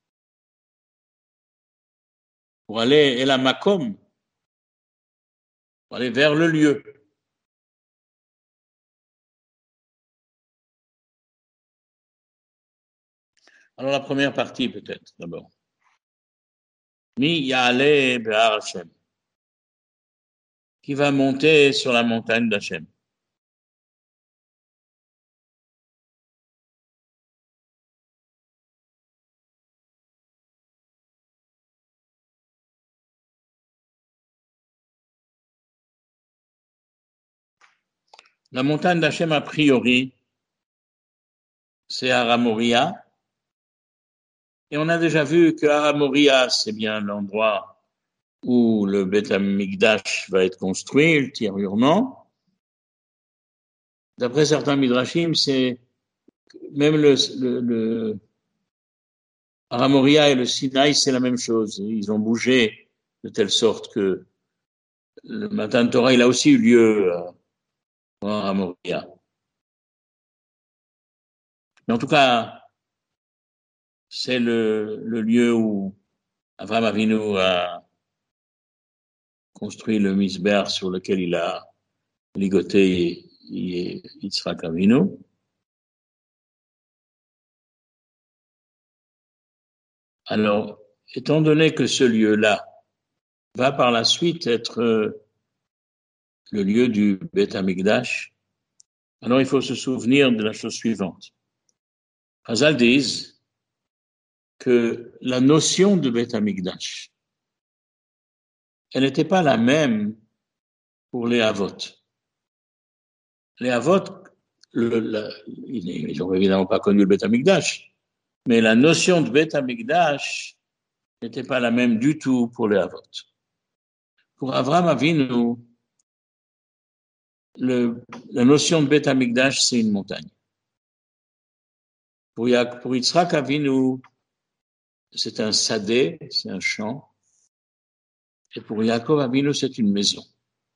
Speaker 1: pour aller El Hamakom, pour aller vers le lieu. Alors la première partie peut-être d'abord. Mi Ya'ale Be'ar Hashem. Qui va monter sur la montagne d'Hachem. La montagne d'Hachem, a priori, c'est Aramoria. Et on a déjà vu que Aramoria, c'est bien l'endroit où le Beth Amikdash va être construit ultérieurement. D'après certains midrashim, c'est même Aramoria et le Sinaï, c'est la même chose. Ils ont bougé de telle sorte que le Matan Torah, il a aussi eu lieu à Aramoria. Mais en tout cas, c'est le lieu où Avraham Avinu a construit le misber sur lequel il a ligoté Yitzhak Avinu. Alors, étant donné que ce lieu-là va par la suite être le lieu du Beth Amikdash, alors il faut se souvenir de la chose suivante. Chazal disent que la notion de Beth Amikdash, elle n'était pas la même pour les Havot. Les Havot, ils n'ont évidemment pas connu le Beth Amikdash, mais la notion de Beth Amikdash n'était pas la même du tout pour les Havot. Pour Avraham Avinu, la notion de Beth Amikdash, c'est une montagne. Pour Yitzhak Avinu, c'est un sadé, c'est un champ. Et pour Yaakov Avinu, c'est une maison.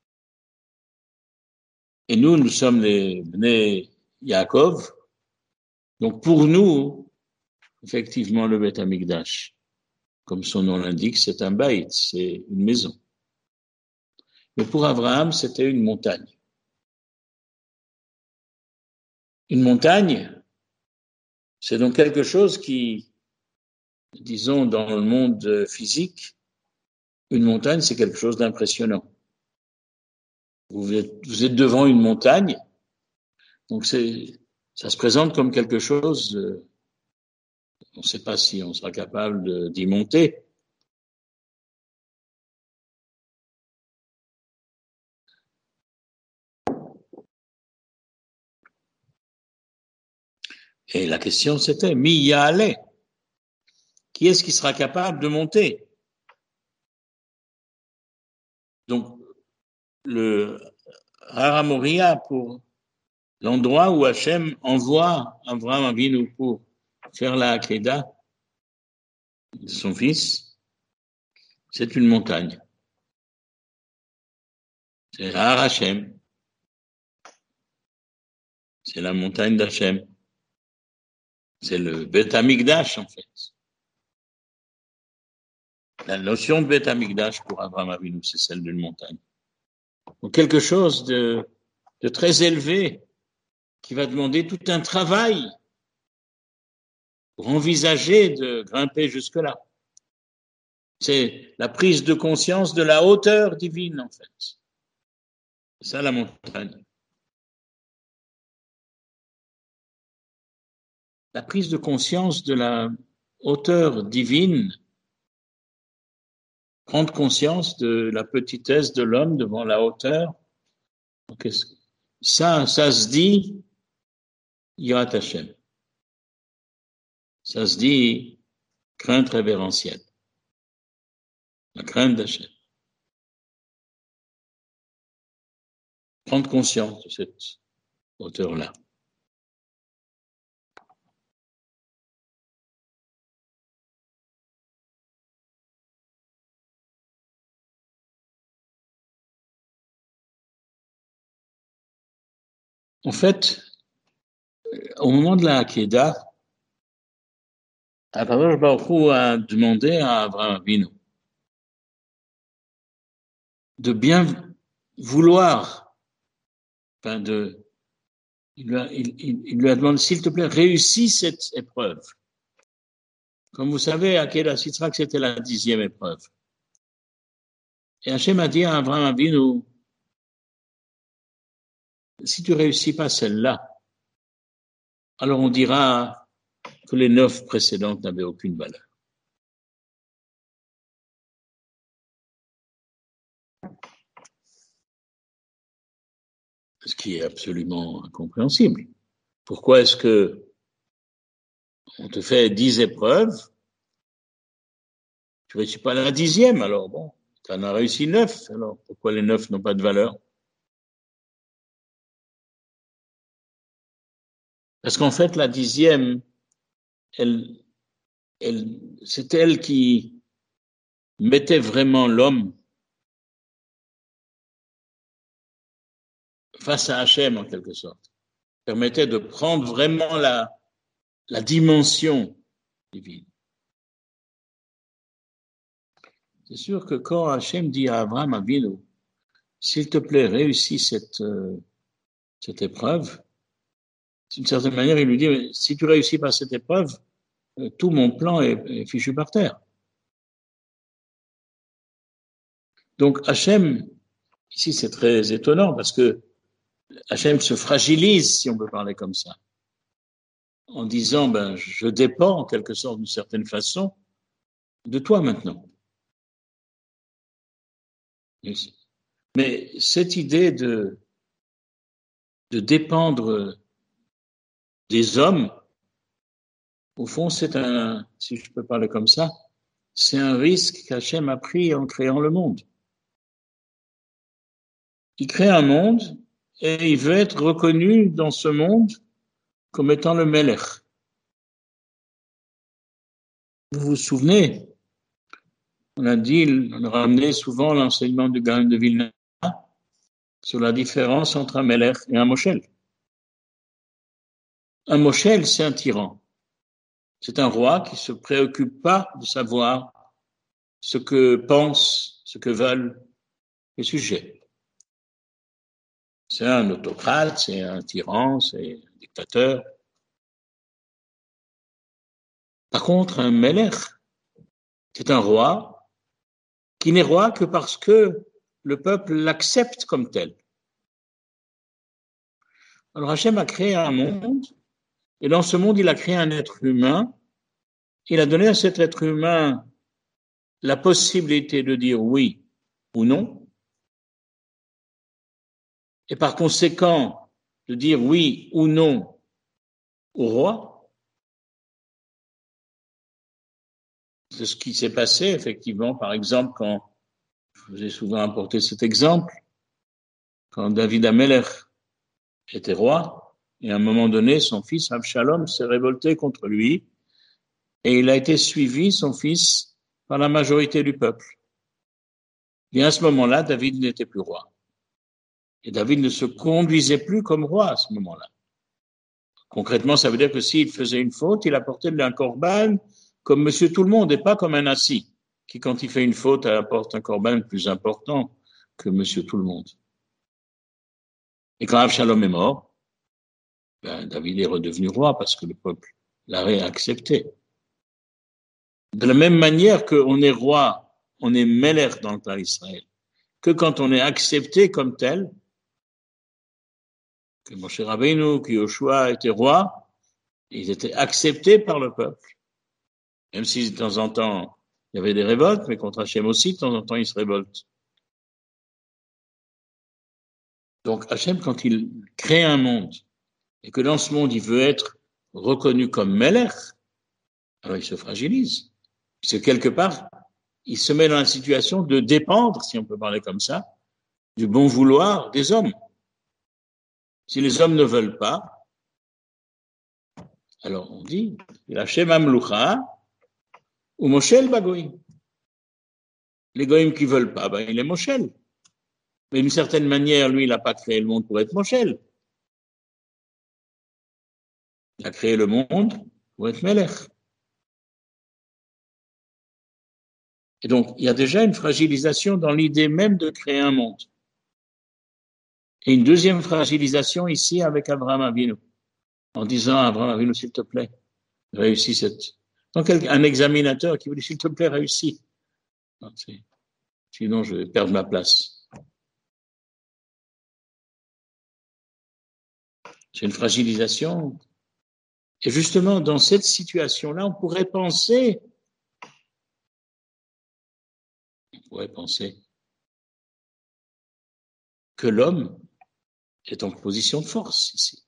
Speaker 1: Et nous sommes les Bnei Yaakov. Donc pour nous, effectivement, le Beth Amikdash, comme son nom l'indique, c'est un baït, c'est une maison. Mais pour Abraham, c'était une montagne. Une montagne, c'est donc quelque chose qui, disons, dans le monde physique, une montagne, c'est quelque chose d'impressionnant. Vous êtes devant une montagne, donc ça se présente comme quelque chose, on ne sait pas si on sera capable d'y monter. Et la question c'était, mi ya'aleh, qui est-ce qui sera capable de monter? Donc, le Har Moria pour l'endroit où Hachem envoie Avraham Avinu pour faire la Akedah de son fils, c'est une montagne. C'est Har Hachem. C'est la montagne d'Hachem. C'est le Beth Amikdash, en fait. La notion de Beth Amikdash pour Avraham Avinu, c'est celle d'une montagne. Donc, quelque chose de très élevé qui va demander tout un travail pour envisager de grimper jusque-là. C'est la prise de conscience de la hauteur divine, en fait. C'est ça la montagne. La prise de conscience de la hauteur divine, prendre conscience de la petitesse de l'homme devant la hauteur. Ça se dit Yirat Hashem. Ça se dit crainte révérentielle. La crainte d'Hachem. Prendre conscience de cette hauteur-là. En fait, au moment de la Akedah, Akadosh Baruch Hu a demandé à Avraham Avinu de bien vouloir, il lui a demandé, s'il te plaît, réussis cette épreuve. Comme vous savez, Akedah Sitzrak, c'était la 10e épreuve. Et Hachem a dit à Avraham Avinu, si tu réussis pas celle-là, alors on dira que les 9 précédentes n'avaient aucune valeur. Ce qui est absolument incompréhensible. Pourquoi est-ce que on te fait 10 épreuves, tu ne réussis pas la 10e, alors bon, tu en as réussi 9, alors pourquoi les 9 n'ont pas de valeur? Parce qu'en fait, la 10e, elle c'est elle qui mettait vraiment l'homme face à Hachem, en quelque sorte. Permettait de prendre vraiment la dimension divine. C'est sûr que quand Hachem dit à Abraham Avinu, s'il te plaît, réussis cette épreuve, d'une certaine manière, il lui dit, si tu réussis pas cette épreuve, tout mon plan est fichu par terre. Donc Hachem, ici c'est très étonnant parce que Hachem se fragilise, si on peut parler comme ça, en disant, je dépends en quelque sorte, d'une certaine façon, de toi maintenant. Mais cette idée de dépendre des hommes, au fond, c'est si je peux parler comme ça, c'est un risque qu'Hachem a pris en créant le monde. Il crée un monde et il veut être reconnu dans ce monde comme étant le Melech. Vous vous souvenez, on a ramené souvent l'enseignement du Gaon de Vilna sur la différence entre un Melech et un Moshel. Un Moshel, c'est un tyran. C'est un roi qui se préoccupe pas de savoir ce que pensent, ce que veulent les sujets. C'est un autocrate, c'est un tyran, c'est un dictateur. Par contre, un Melech, c'est un roi qui n'est roi que parce que le peuple l'accepte comme tel. Alors Hachem a créé un monde, et dans ce monde, il a créé un être humain. Il a donné à cet être humain la possibilité de dire oui ou non, et par conséquent, de dire oui ou non au roi. C'est ce qui s'est passé, effectivement, par exemple, quand, je vous ai souvent apporté cet exemple, quand David Amelech était roi, et à un moment donné, son fils Absalom s'est révolté contre lui, et il a été suivi, son fils, par la majorité du peuple. Et à ce moment-là, David n'était plus roi. Et David ne se conduisait plus comme roi à ce moment-là. Concrètement, ça veut dire que s'il faisait une faute, il apportait un corban comme monsieur tout le monde et pas comme un assis, qui quand il fait une faute, apporte un corban plus important que monsieur tout le monde. Et quand Absalom est mort, David est redevenu roi parce que le peuple l'a réaccepté. De la même manière qu'on est roi, on est Melech dans le clan d'Israël, que quand on est accepté comme tel, que Moshe Rabbeinu, que Yoshua était roi, ils étaient acceptés par le peuple. Même si de temps en temps, il y avait des révoltes, mais contre Hachem aussi, de temps en temps, il se révolte. Donc Hachem, quand il crée un monde, et que dans ce monde, il veut être reconnu comme Melech, alors il se fragilise. Parce que quelque part, il se met dans la situation de dépendre, si on peut parler comme ça, du bon vouloir des hommes. Si les hommes ne veulent pas, alors on dit, Hachem Amlucha ou Moshel Bagoïm. Les goïms qui veulent pas, il est Moshel. Mais d'une certaine manière, lui, il n'a pas créé le monde pour être Moshel. Il a créé le monde pour être Melech. Et donc, il y a déjà une fragilisation dans l'idée même de créer un monde. Et une deuxième fragilisation ici avec Abraham Avinu, en disant à Abraham Avinu, s'il te plaît, réussis cette... Donc, un examinateur qui vous dit, s'il te plaît, réussis. Non, sinon, je vais perdre ma place. C'est une fragilisation. Et justement, dans cette situation-là, on pourrait penser que l'homme est en position de force ici.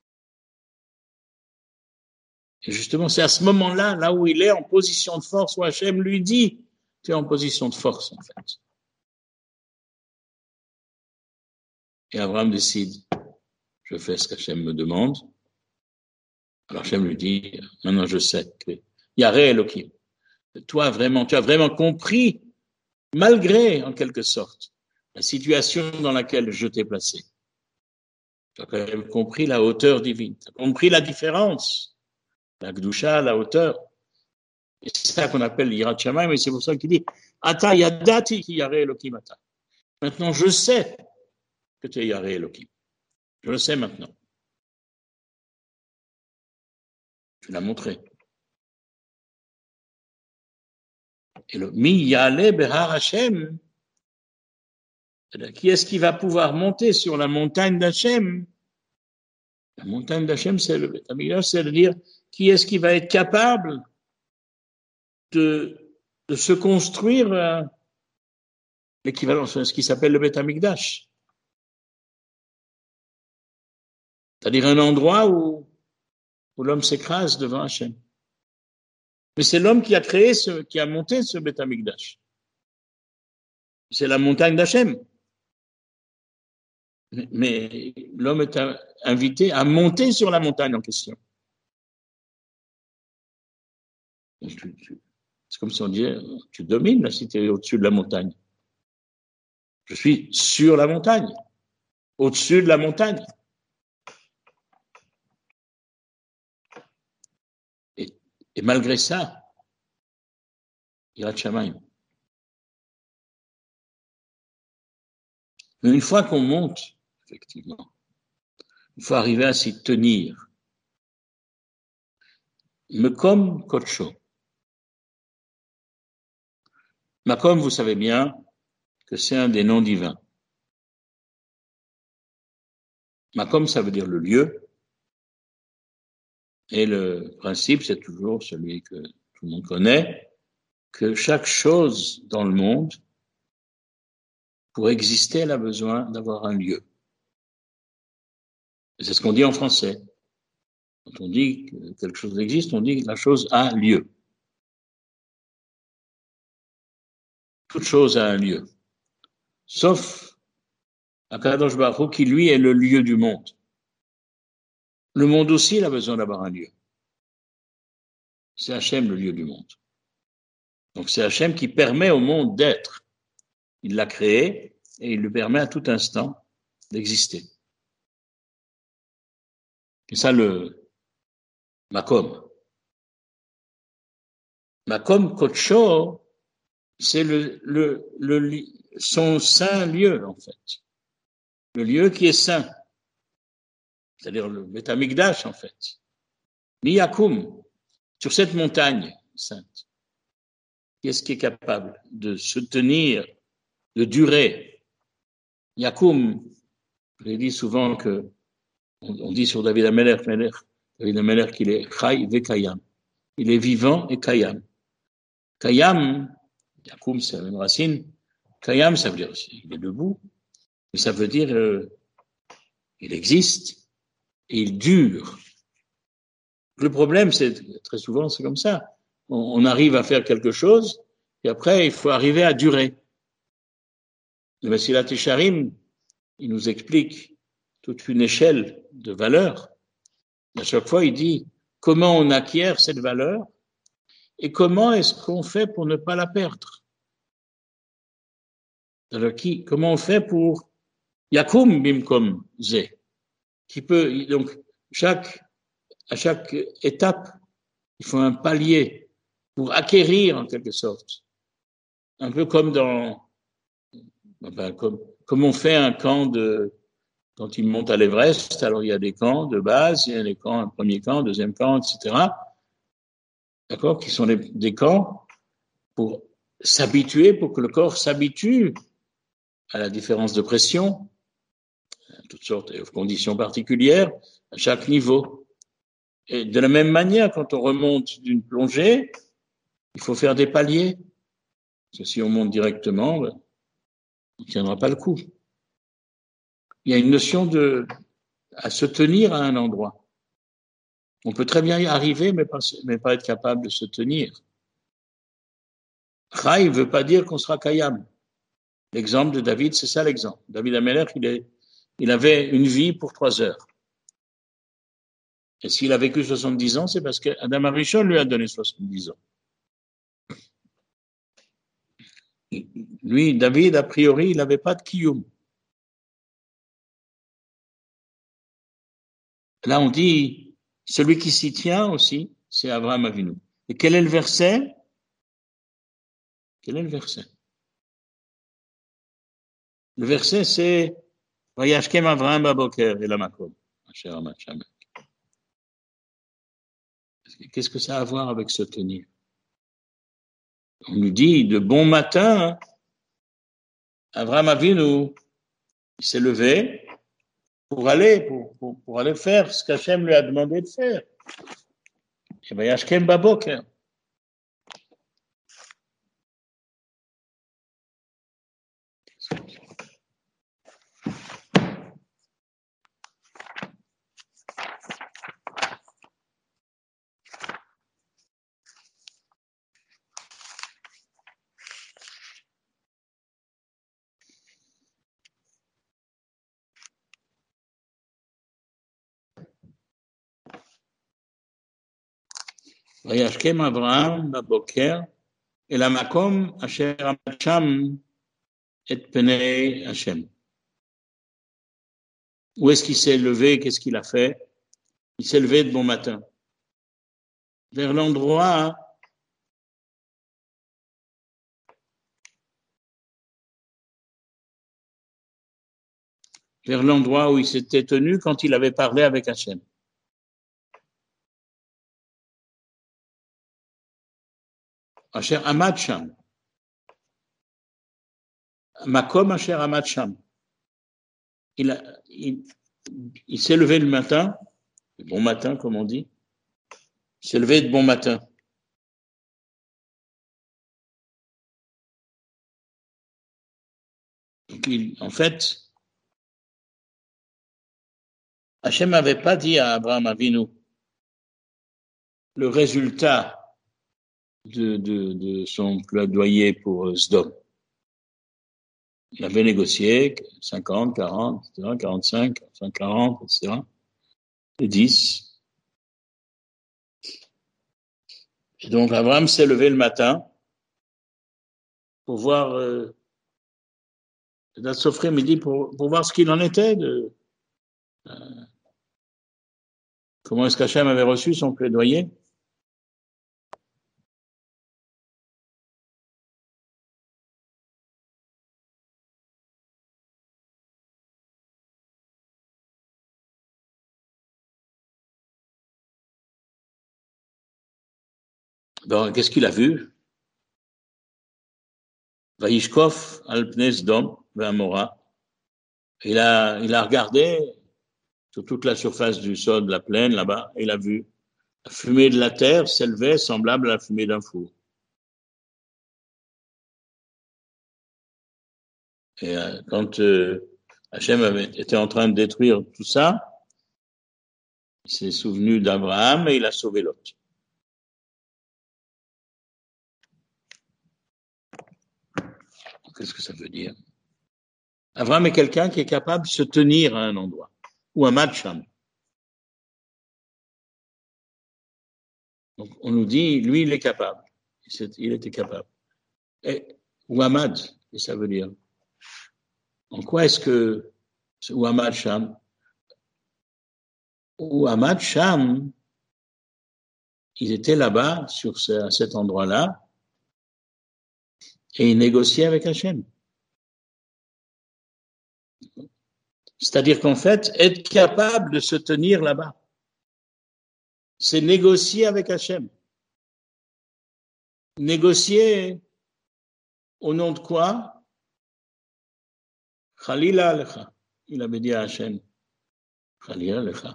Speaker 1: Et justement, c'est à ce moment-là, là où il est en position de force, où Hachem lui dit, tu es en position de force, en fait. Et Abraham décide, je fais ce qu'Hachem me demande. Alors Hachem lui dit, maintenant je sais que Yareh Elohim. Toi, vraiment, tu as vraiment compris, malgré, en quelque sorte, la situation dans laquelle je t'ai placé. Tu as quand même compris la hauteur divine. Tu as compris la différence. La Gdusha, la hauteur. Et c'est ça qu'on appelle l'Yirat Shamayim, et c'est pour ça qu'il dit Ata yadati ki yareh Elohim ata. Maintenant, je sais que tu es Yareh Elohim. Je le sais maintenant. Tu l'as montré. Et le Mi Yale Behar Hashem, qui est-ce qui va pouvoir monter sur la montagne d'Hachem? La montagne d'Hachem, c'est le Beth Amikdash, c'est-à-dire qui est-ce qui va être capable de se construire l'équivalent, ce qui s'appelle le Beth Amikdash. C'est-à-dire un endroit où l'homme s'écrase devant Hachem. Mais c'est l'homme qui a créé, qui a monté ce Beth Amikdash. C'est la montagne d'Hachem. Mais l'homme est invité à monter sur la montagne en question. C'est comme si on disait, tu domines la cité au-dessus de la montagne. Je suis sur la montagne, au-dessus de la montagne. Et malgré ça, Yirat Shamayim. Mais une fois qu'on monte, effectivement, il faut arriver à s'y tenir. Mekom Kotsho. Makom, vous savez bien que c'est un des noms divins. Makom, ça veut dire le lieu. Et le principe, c'est toujours celui que tout le monde connaît, que chaque chose dans le monde, pour exister, elle a besoin d'avoir un lieu. Et c'est ce qu'on dit en français. Quand on dit que quelque chose existe, on dit que la chose a lieu. Toute chose a un lieu. Sauf Akadosh Baruch Hu, qui lui est le lieu du monde. Le monde aussi, il a besoin d'avoir un lieu. C'est Hachem le lieu du monde. Donc c'est Hachem qui permet au monde d'être. Il l'a créé et il lui permet à tout instant d'exister. C'est ça le Makom. Makom Kotsho, c'est son saint lieu, en fait. Le lieu qui est saint. C'est-à-dire le Beth Amikdash, en fait. Miyakum, sur cette montagne sainte. Qui est-ce qui est capable de se tenir, de durer? Yakum, je dit souvent que, on dit sur David Ameler qu'il est Chai ve Kayam. Il est vivant et Kayam. Kayam, Yakum, c'est la même racine. Kayam, ça veut dire il est debout, mais ça veut dire il existe et il dure. Le problème, c'est très souvent, c'est comme ça. On arrive à faire quelque chose et après, il faut arriver à durer. Le Mesilat Yesharim, il nous explique toute une échelle de valeurs. À chaque fois, il dit comment on acquiert cette valeur et comment est-ce qu'on fait pour ne pas la perdre. Alors, comment on fait pour Yakum Bimkom Ze, qui peut, donc, à chaque étape, il faut un palier pour acquérir en quelque sorte. Un peu comme comme on fait un camp quand ils montent à l'Everest, alors il y a des camps de base, il y a des camps, un premier camp, deuxième camp, etc. D'accord, qui sont des camps pour s'habituer, pour que le corps s'habitue à la différence de pression, à toutes sortes de conditions particulières, à chaque niveau. Et de la même manière, quand on remonte d'une plongée, il faut faire des paliers. Parce que si on monte directement, on ne tiendra pas le coup. Il y a une notion à se tenir à un endroit. On peut très bien y arriver, mais pas être capable de se tenir. Chai ne veut pas dire qu'on sera Kayam. L'exemple de David, c'est ça l'exemple. David Ameler, il avait une vie pour 3 heures. Et s'il a vécu 70 ans, c'est parce qu'Adam Arishon lui a donné 70 ans. Lui, David, a priori, il n'avait pas de kiyum. Là, on dit, celui qui s'y tient aussi, c'est Abraham Avinu. Et quel est le verset? Quel est le verset? Le verset, c'est Vayashkem Avraham Baboker et la Makom. Qu'est-ce que ça a à voir avec se tenir? On nous dit de bon matin, Avraham Avinu, il s'est levé pour aller faire ce qu'Hachem lui a demandé de faire. Et Vayashkem Baboker. Vayashkem Avraham Baboker et la Makom Asher Amacham et Penei Hashem. Où est-ce qu'il s'est levé? Qu'est-ce qu'il a fait? Il s'est levé de bon matin. Vers l'endroit où il s'était tenu quand il avait parlé avec Hachem. Asher Amad Sham. Makom Asher Amad Sham. Il s'est levé le matin, le bon matin comme on dit, il s'est levé de bon matin. Donc en fait, Hachem n'avait pas dit à Abraham Avinu le résultat de son plaidoyer pour Sdom. Il avait négocié 50, 40, etc., 45, 40, etc., et 10. Et donc Abraham s'est levé le matin pour voir, s'offrir midi pour voir ce qu'il en était comment est-ce qu'Hachem avait reçu son plaidoyer. Donc, qu'est-ce qu'il a vu? Vaishkov al-Pnei Sdom ve'Amora. Il a regardé sur toute la surface du sol de la plaine, là-bas, et il a vu la fumée de la terre s'élevait semblable à la fumée d'un four. Et quand Hachem était en train de détruire tout ça, il s'est souvenu d'Abraham et il a sauvé Lot. Qu'est-ce que ça veut dire? Abraham est quelqu'un qui est capable de se tenir à un endroit, ou à Matcham. Donc on nous dit, lui, il est capable. Il était capable. Et Ouamad, qu'est-ce que ça veut dire? En quoi est-ce que Ouamad Sham? Ouamad Sham, il était là-bas, à cet endroit-là, et il négociait avec Hachem. C'est-à-dire qu'en fait, être capable de se tenir là-bas, c'est négocier avec Hachem. Négocier au nom de quoi? Khalila Alecha. Il avait dit à Hachem, Khalila Alecha.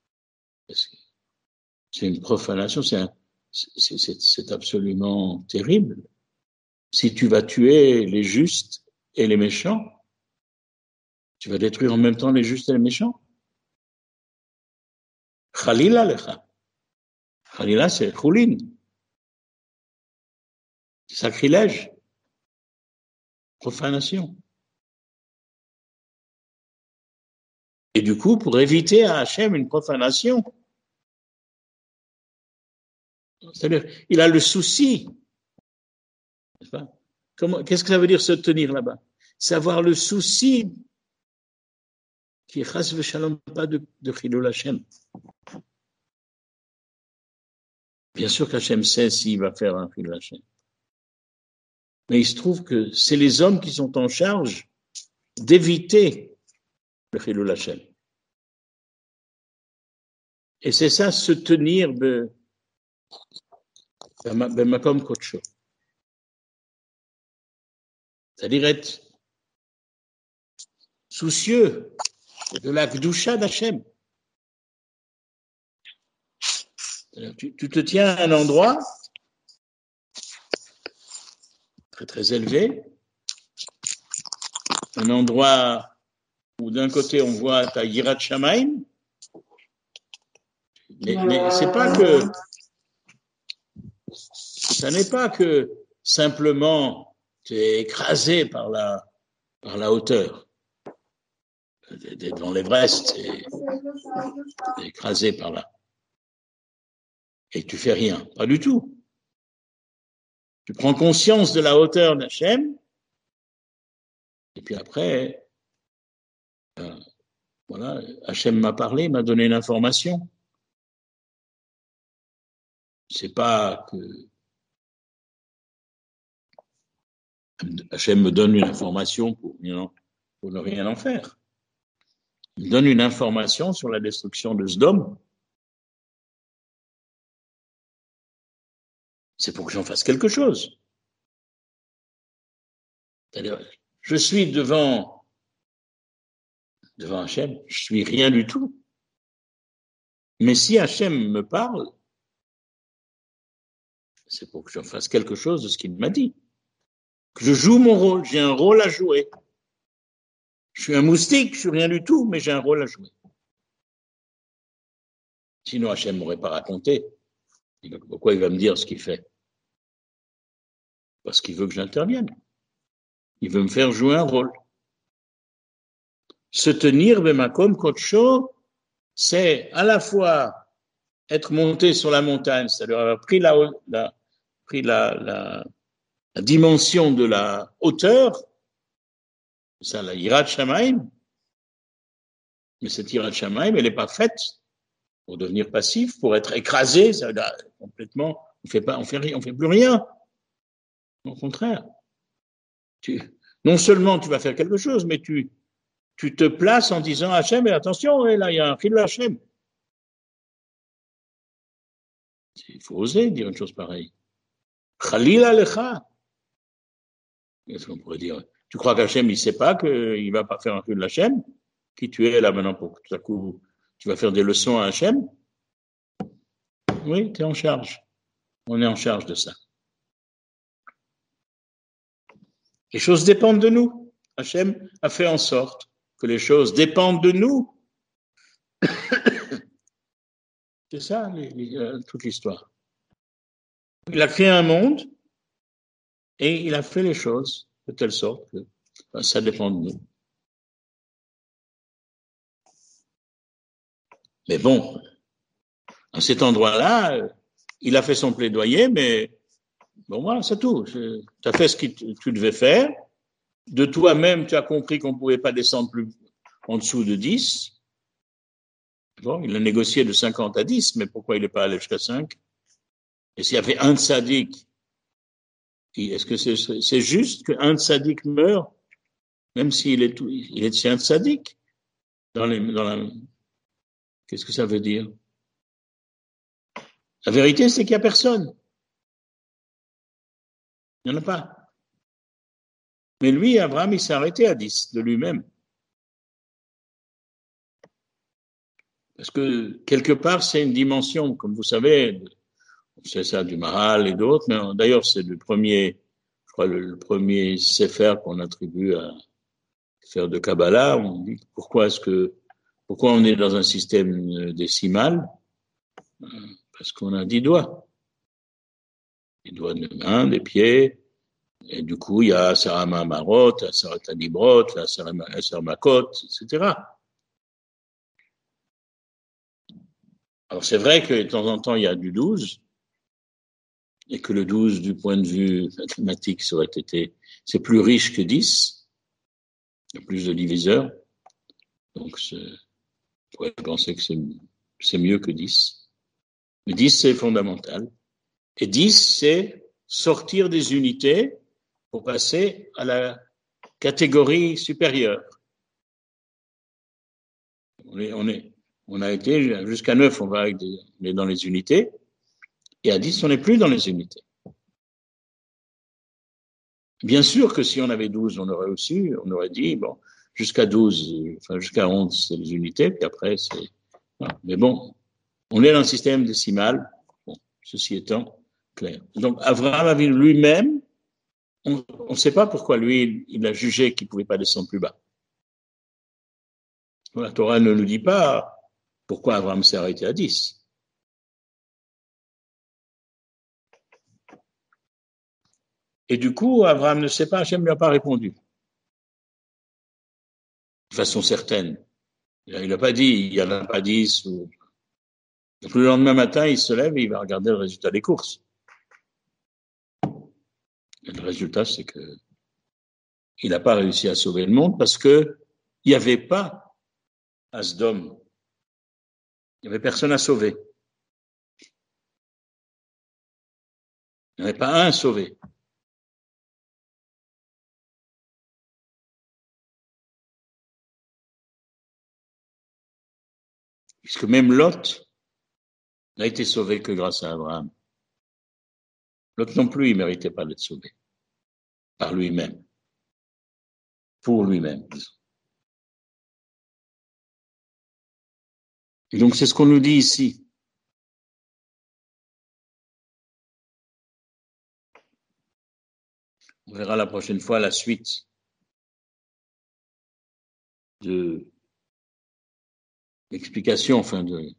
Speaker 1: C'est une profanation, c'est absolument terrible. Si tu vas tuer les justes et les méchants, tu vas détruire en même temps les justes et les méchants. Khalila Alecha. Khalila, c'est Choulin. Sacrilège. Profanation. Et du coup, pour éviter à Hachem une profanation, C'est-à-dire, il a le souci, n'est-ce pas? Qu'est-ce que ça veut dire se tenir là-bas? C'est avoir le souci qui est chas v'shalom pas de Chilul Hashem. Bien sûr qu'Hachem sait s'il va faire un Chilul Hashem. Mais il se trouve que c'est les hommes qui sont en charge d'éviter le Chilul Hashem. Et c'est ça, se tenir Makom Kodsho. C'est-à-dire être soucieux de la Kedusha d'Hachem. Tu te tiens à un endroit très très élevé, un endroit où d'un côté on voit ta Yirat Shamayim, mais c'est pas que ça n'est pas que simplement tu es écrasé par la hauteur. Devant l'Everest, tu es écrasé par là. Et tu fais rien. Pas du tout. Tu prends conscience de la hauteur d'Hachem, et puis après, voilà, Hachem m'a parlé, m'a donné une information. C'est pas que Hachem me donne une information pour ne rien en faire. Il me donne une information sur la destruction de Sodome. C'est pour que j'en fasse quelque chose. C'est-à-dire, je suis devant Hachem, je suis rien du tout. Mais si Hachem me parle, c'est pour que j'en fasse quelque chose de ce qu'il m'a dit. Que je joue mon rôle, j'ai un rôle à jouer. Je suis un moustique, je suis rien du tout, mais j'ai un rôle à jouer. Sinon Hachem ne m'aurait pas raconté. Pourquoi il va me dire ce qu'il fait? Parce qu'il veut que j'intervienne. Il veut me faire jouer un rôle. Se tenir Bemakom Kodsho, c'est à la fois être monté sur la montagne, c'est-à-dire avoir pris la dimension de la hauteur, ça la Yirat Shamayim, mais cette Yirat Shamayim, elle n'est pas faite pour devenir passif, pour être écrasé, ça complètement, on fait plus rien. Au contraire. Non seulement tu vas faire quelque chose, mais tu te places en disant à Hachem, mais attention, là, il y a un Chilul Hashem. Il faut oser dire une chose pareille. Chalil Alecha. Qu'est-ce qu'on pourrait dire? Tu crois qu'Hachem, il ne sait pas qu'il ne va pas faire un Chilul Hashem? Qui tu es là maintenant pour que tout à coup, tu vas faire des leçons à Hachem? Oui, tu es en charge. On est en charge de ça. Les choses dépendent de nous. Hachem a fait en sorte que les choses dépendent de nous. C'est ça, toute l'histoire. Il a créé un monde et il a fait les choses de telle sorte que ça dépend de nous. Mais bon, à cet endroit-là, il a fait son plaidoyer, mais bon, voilà, c'est tout. Tu as fait ce que tu devais faire. De toi-même, tu as compris qu'on ne pouvait pas descendre plus en dessous de 10. Bon, il a négocié de 50 à 10, mais pourquoi il n'est pas allé jusqu'à 5? Et s'il y avait un tzaddik, est-ce que c'est juste qu'un tzaddik meure, même s'il est un tzaddik? Qu'est-ce que ça veut dire? La vérité, c'est qu'il n'y a personne. Il n'y en a pas. Mais lui, Abraham, il s'est arrêté à 10 de lui-même. Parce que quelque part, c'est une dimension, comme vous savez, c'est ça du Maharal et d'autres, mais d'ailleurs, c'est le premier sefer qu'on attribue à faire de Kabbalah. On dit pourquoi on est dans un système décimal? Parce qu'on a 10 doigts. Des doigts de main, des pieds, et du coup, il y a Sarama Marot, Sarata Librot, Sarmakot, etc. Alors, c'est vrai que de temps en temps, il y a du 12, et que le 12, du point de vue mathématique, c'est plus riche que 10. Il y a plus de diviseurs. Donc, on pourrait penser que c'est mieux que 10. Mais 10, c'est fondamental. Et 10, c'est sortir des unités pour passer à la catégorie supérieure. On a été jusqu'à 9, on est dans les unités. Et à 10, on n'est plus dans les unités. Bien sûr que si on avait 12, on aurait dit, bon, jusqu'à 12, enfin jusqu'à 11, c'est les unités, puis après, c'est... Voilà. Mais bon, on est dans le système décimal, bon, ceci étant clair. Donc, Abraham Avinu lui-même, on ne sait pas pourquoi lui, il a jugé qu'il ne pouvait pas descendre plus bas. La Torah ne nous dit pas pourquoi Abraham s'est arrêté à 10. Et du coup, Abraham ne sait pas, Hachem ne lui a pas répondu. De façon certaine. Il n'a pas dit, il n'y en a pas 10. Ou... Le lendemain matin, il se lève et il va regarder le résultat des courses. Et le résultat, c'est que il n'a pas réussi à sauver le monde parce que il n'y avait pas à Sodome. Il n'y avait personne à sauver. Il n'y en avait pas un sauvé. Puisque même Lot n'a été sauvé que grâce à Abraham. Lot non plus, il ne méritait pas d'être sauvé. Par lui-même. Pour lui-même. Et donc, c'est ce qu'on nous dit ici. On verra la prochaine fois la suite de l'explication, enfin de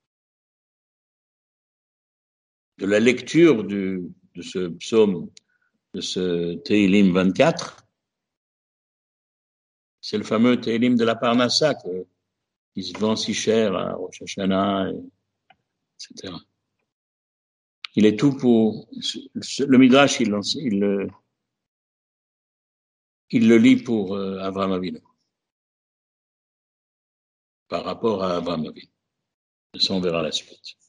Speaker 1: la lecture de ce psaume, de ce Tehillim 24. C'est le fameux Tehillim de la Parnassa qui se vend si cher à Rosh Hashanah, etc. Il est tout pour... Le Midrash, il le lit pour Avraham Avinu. Par rapport à Avraham Avinu. Ça, on verra la suite.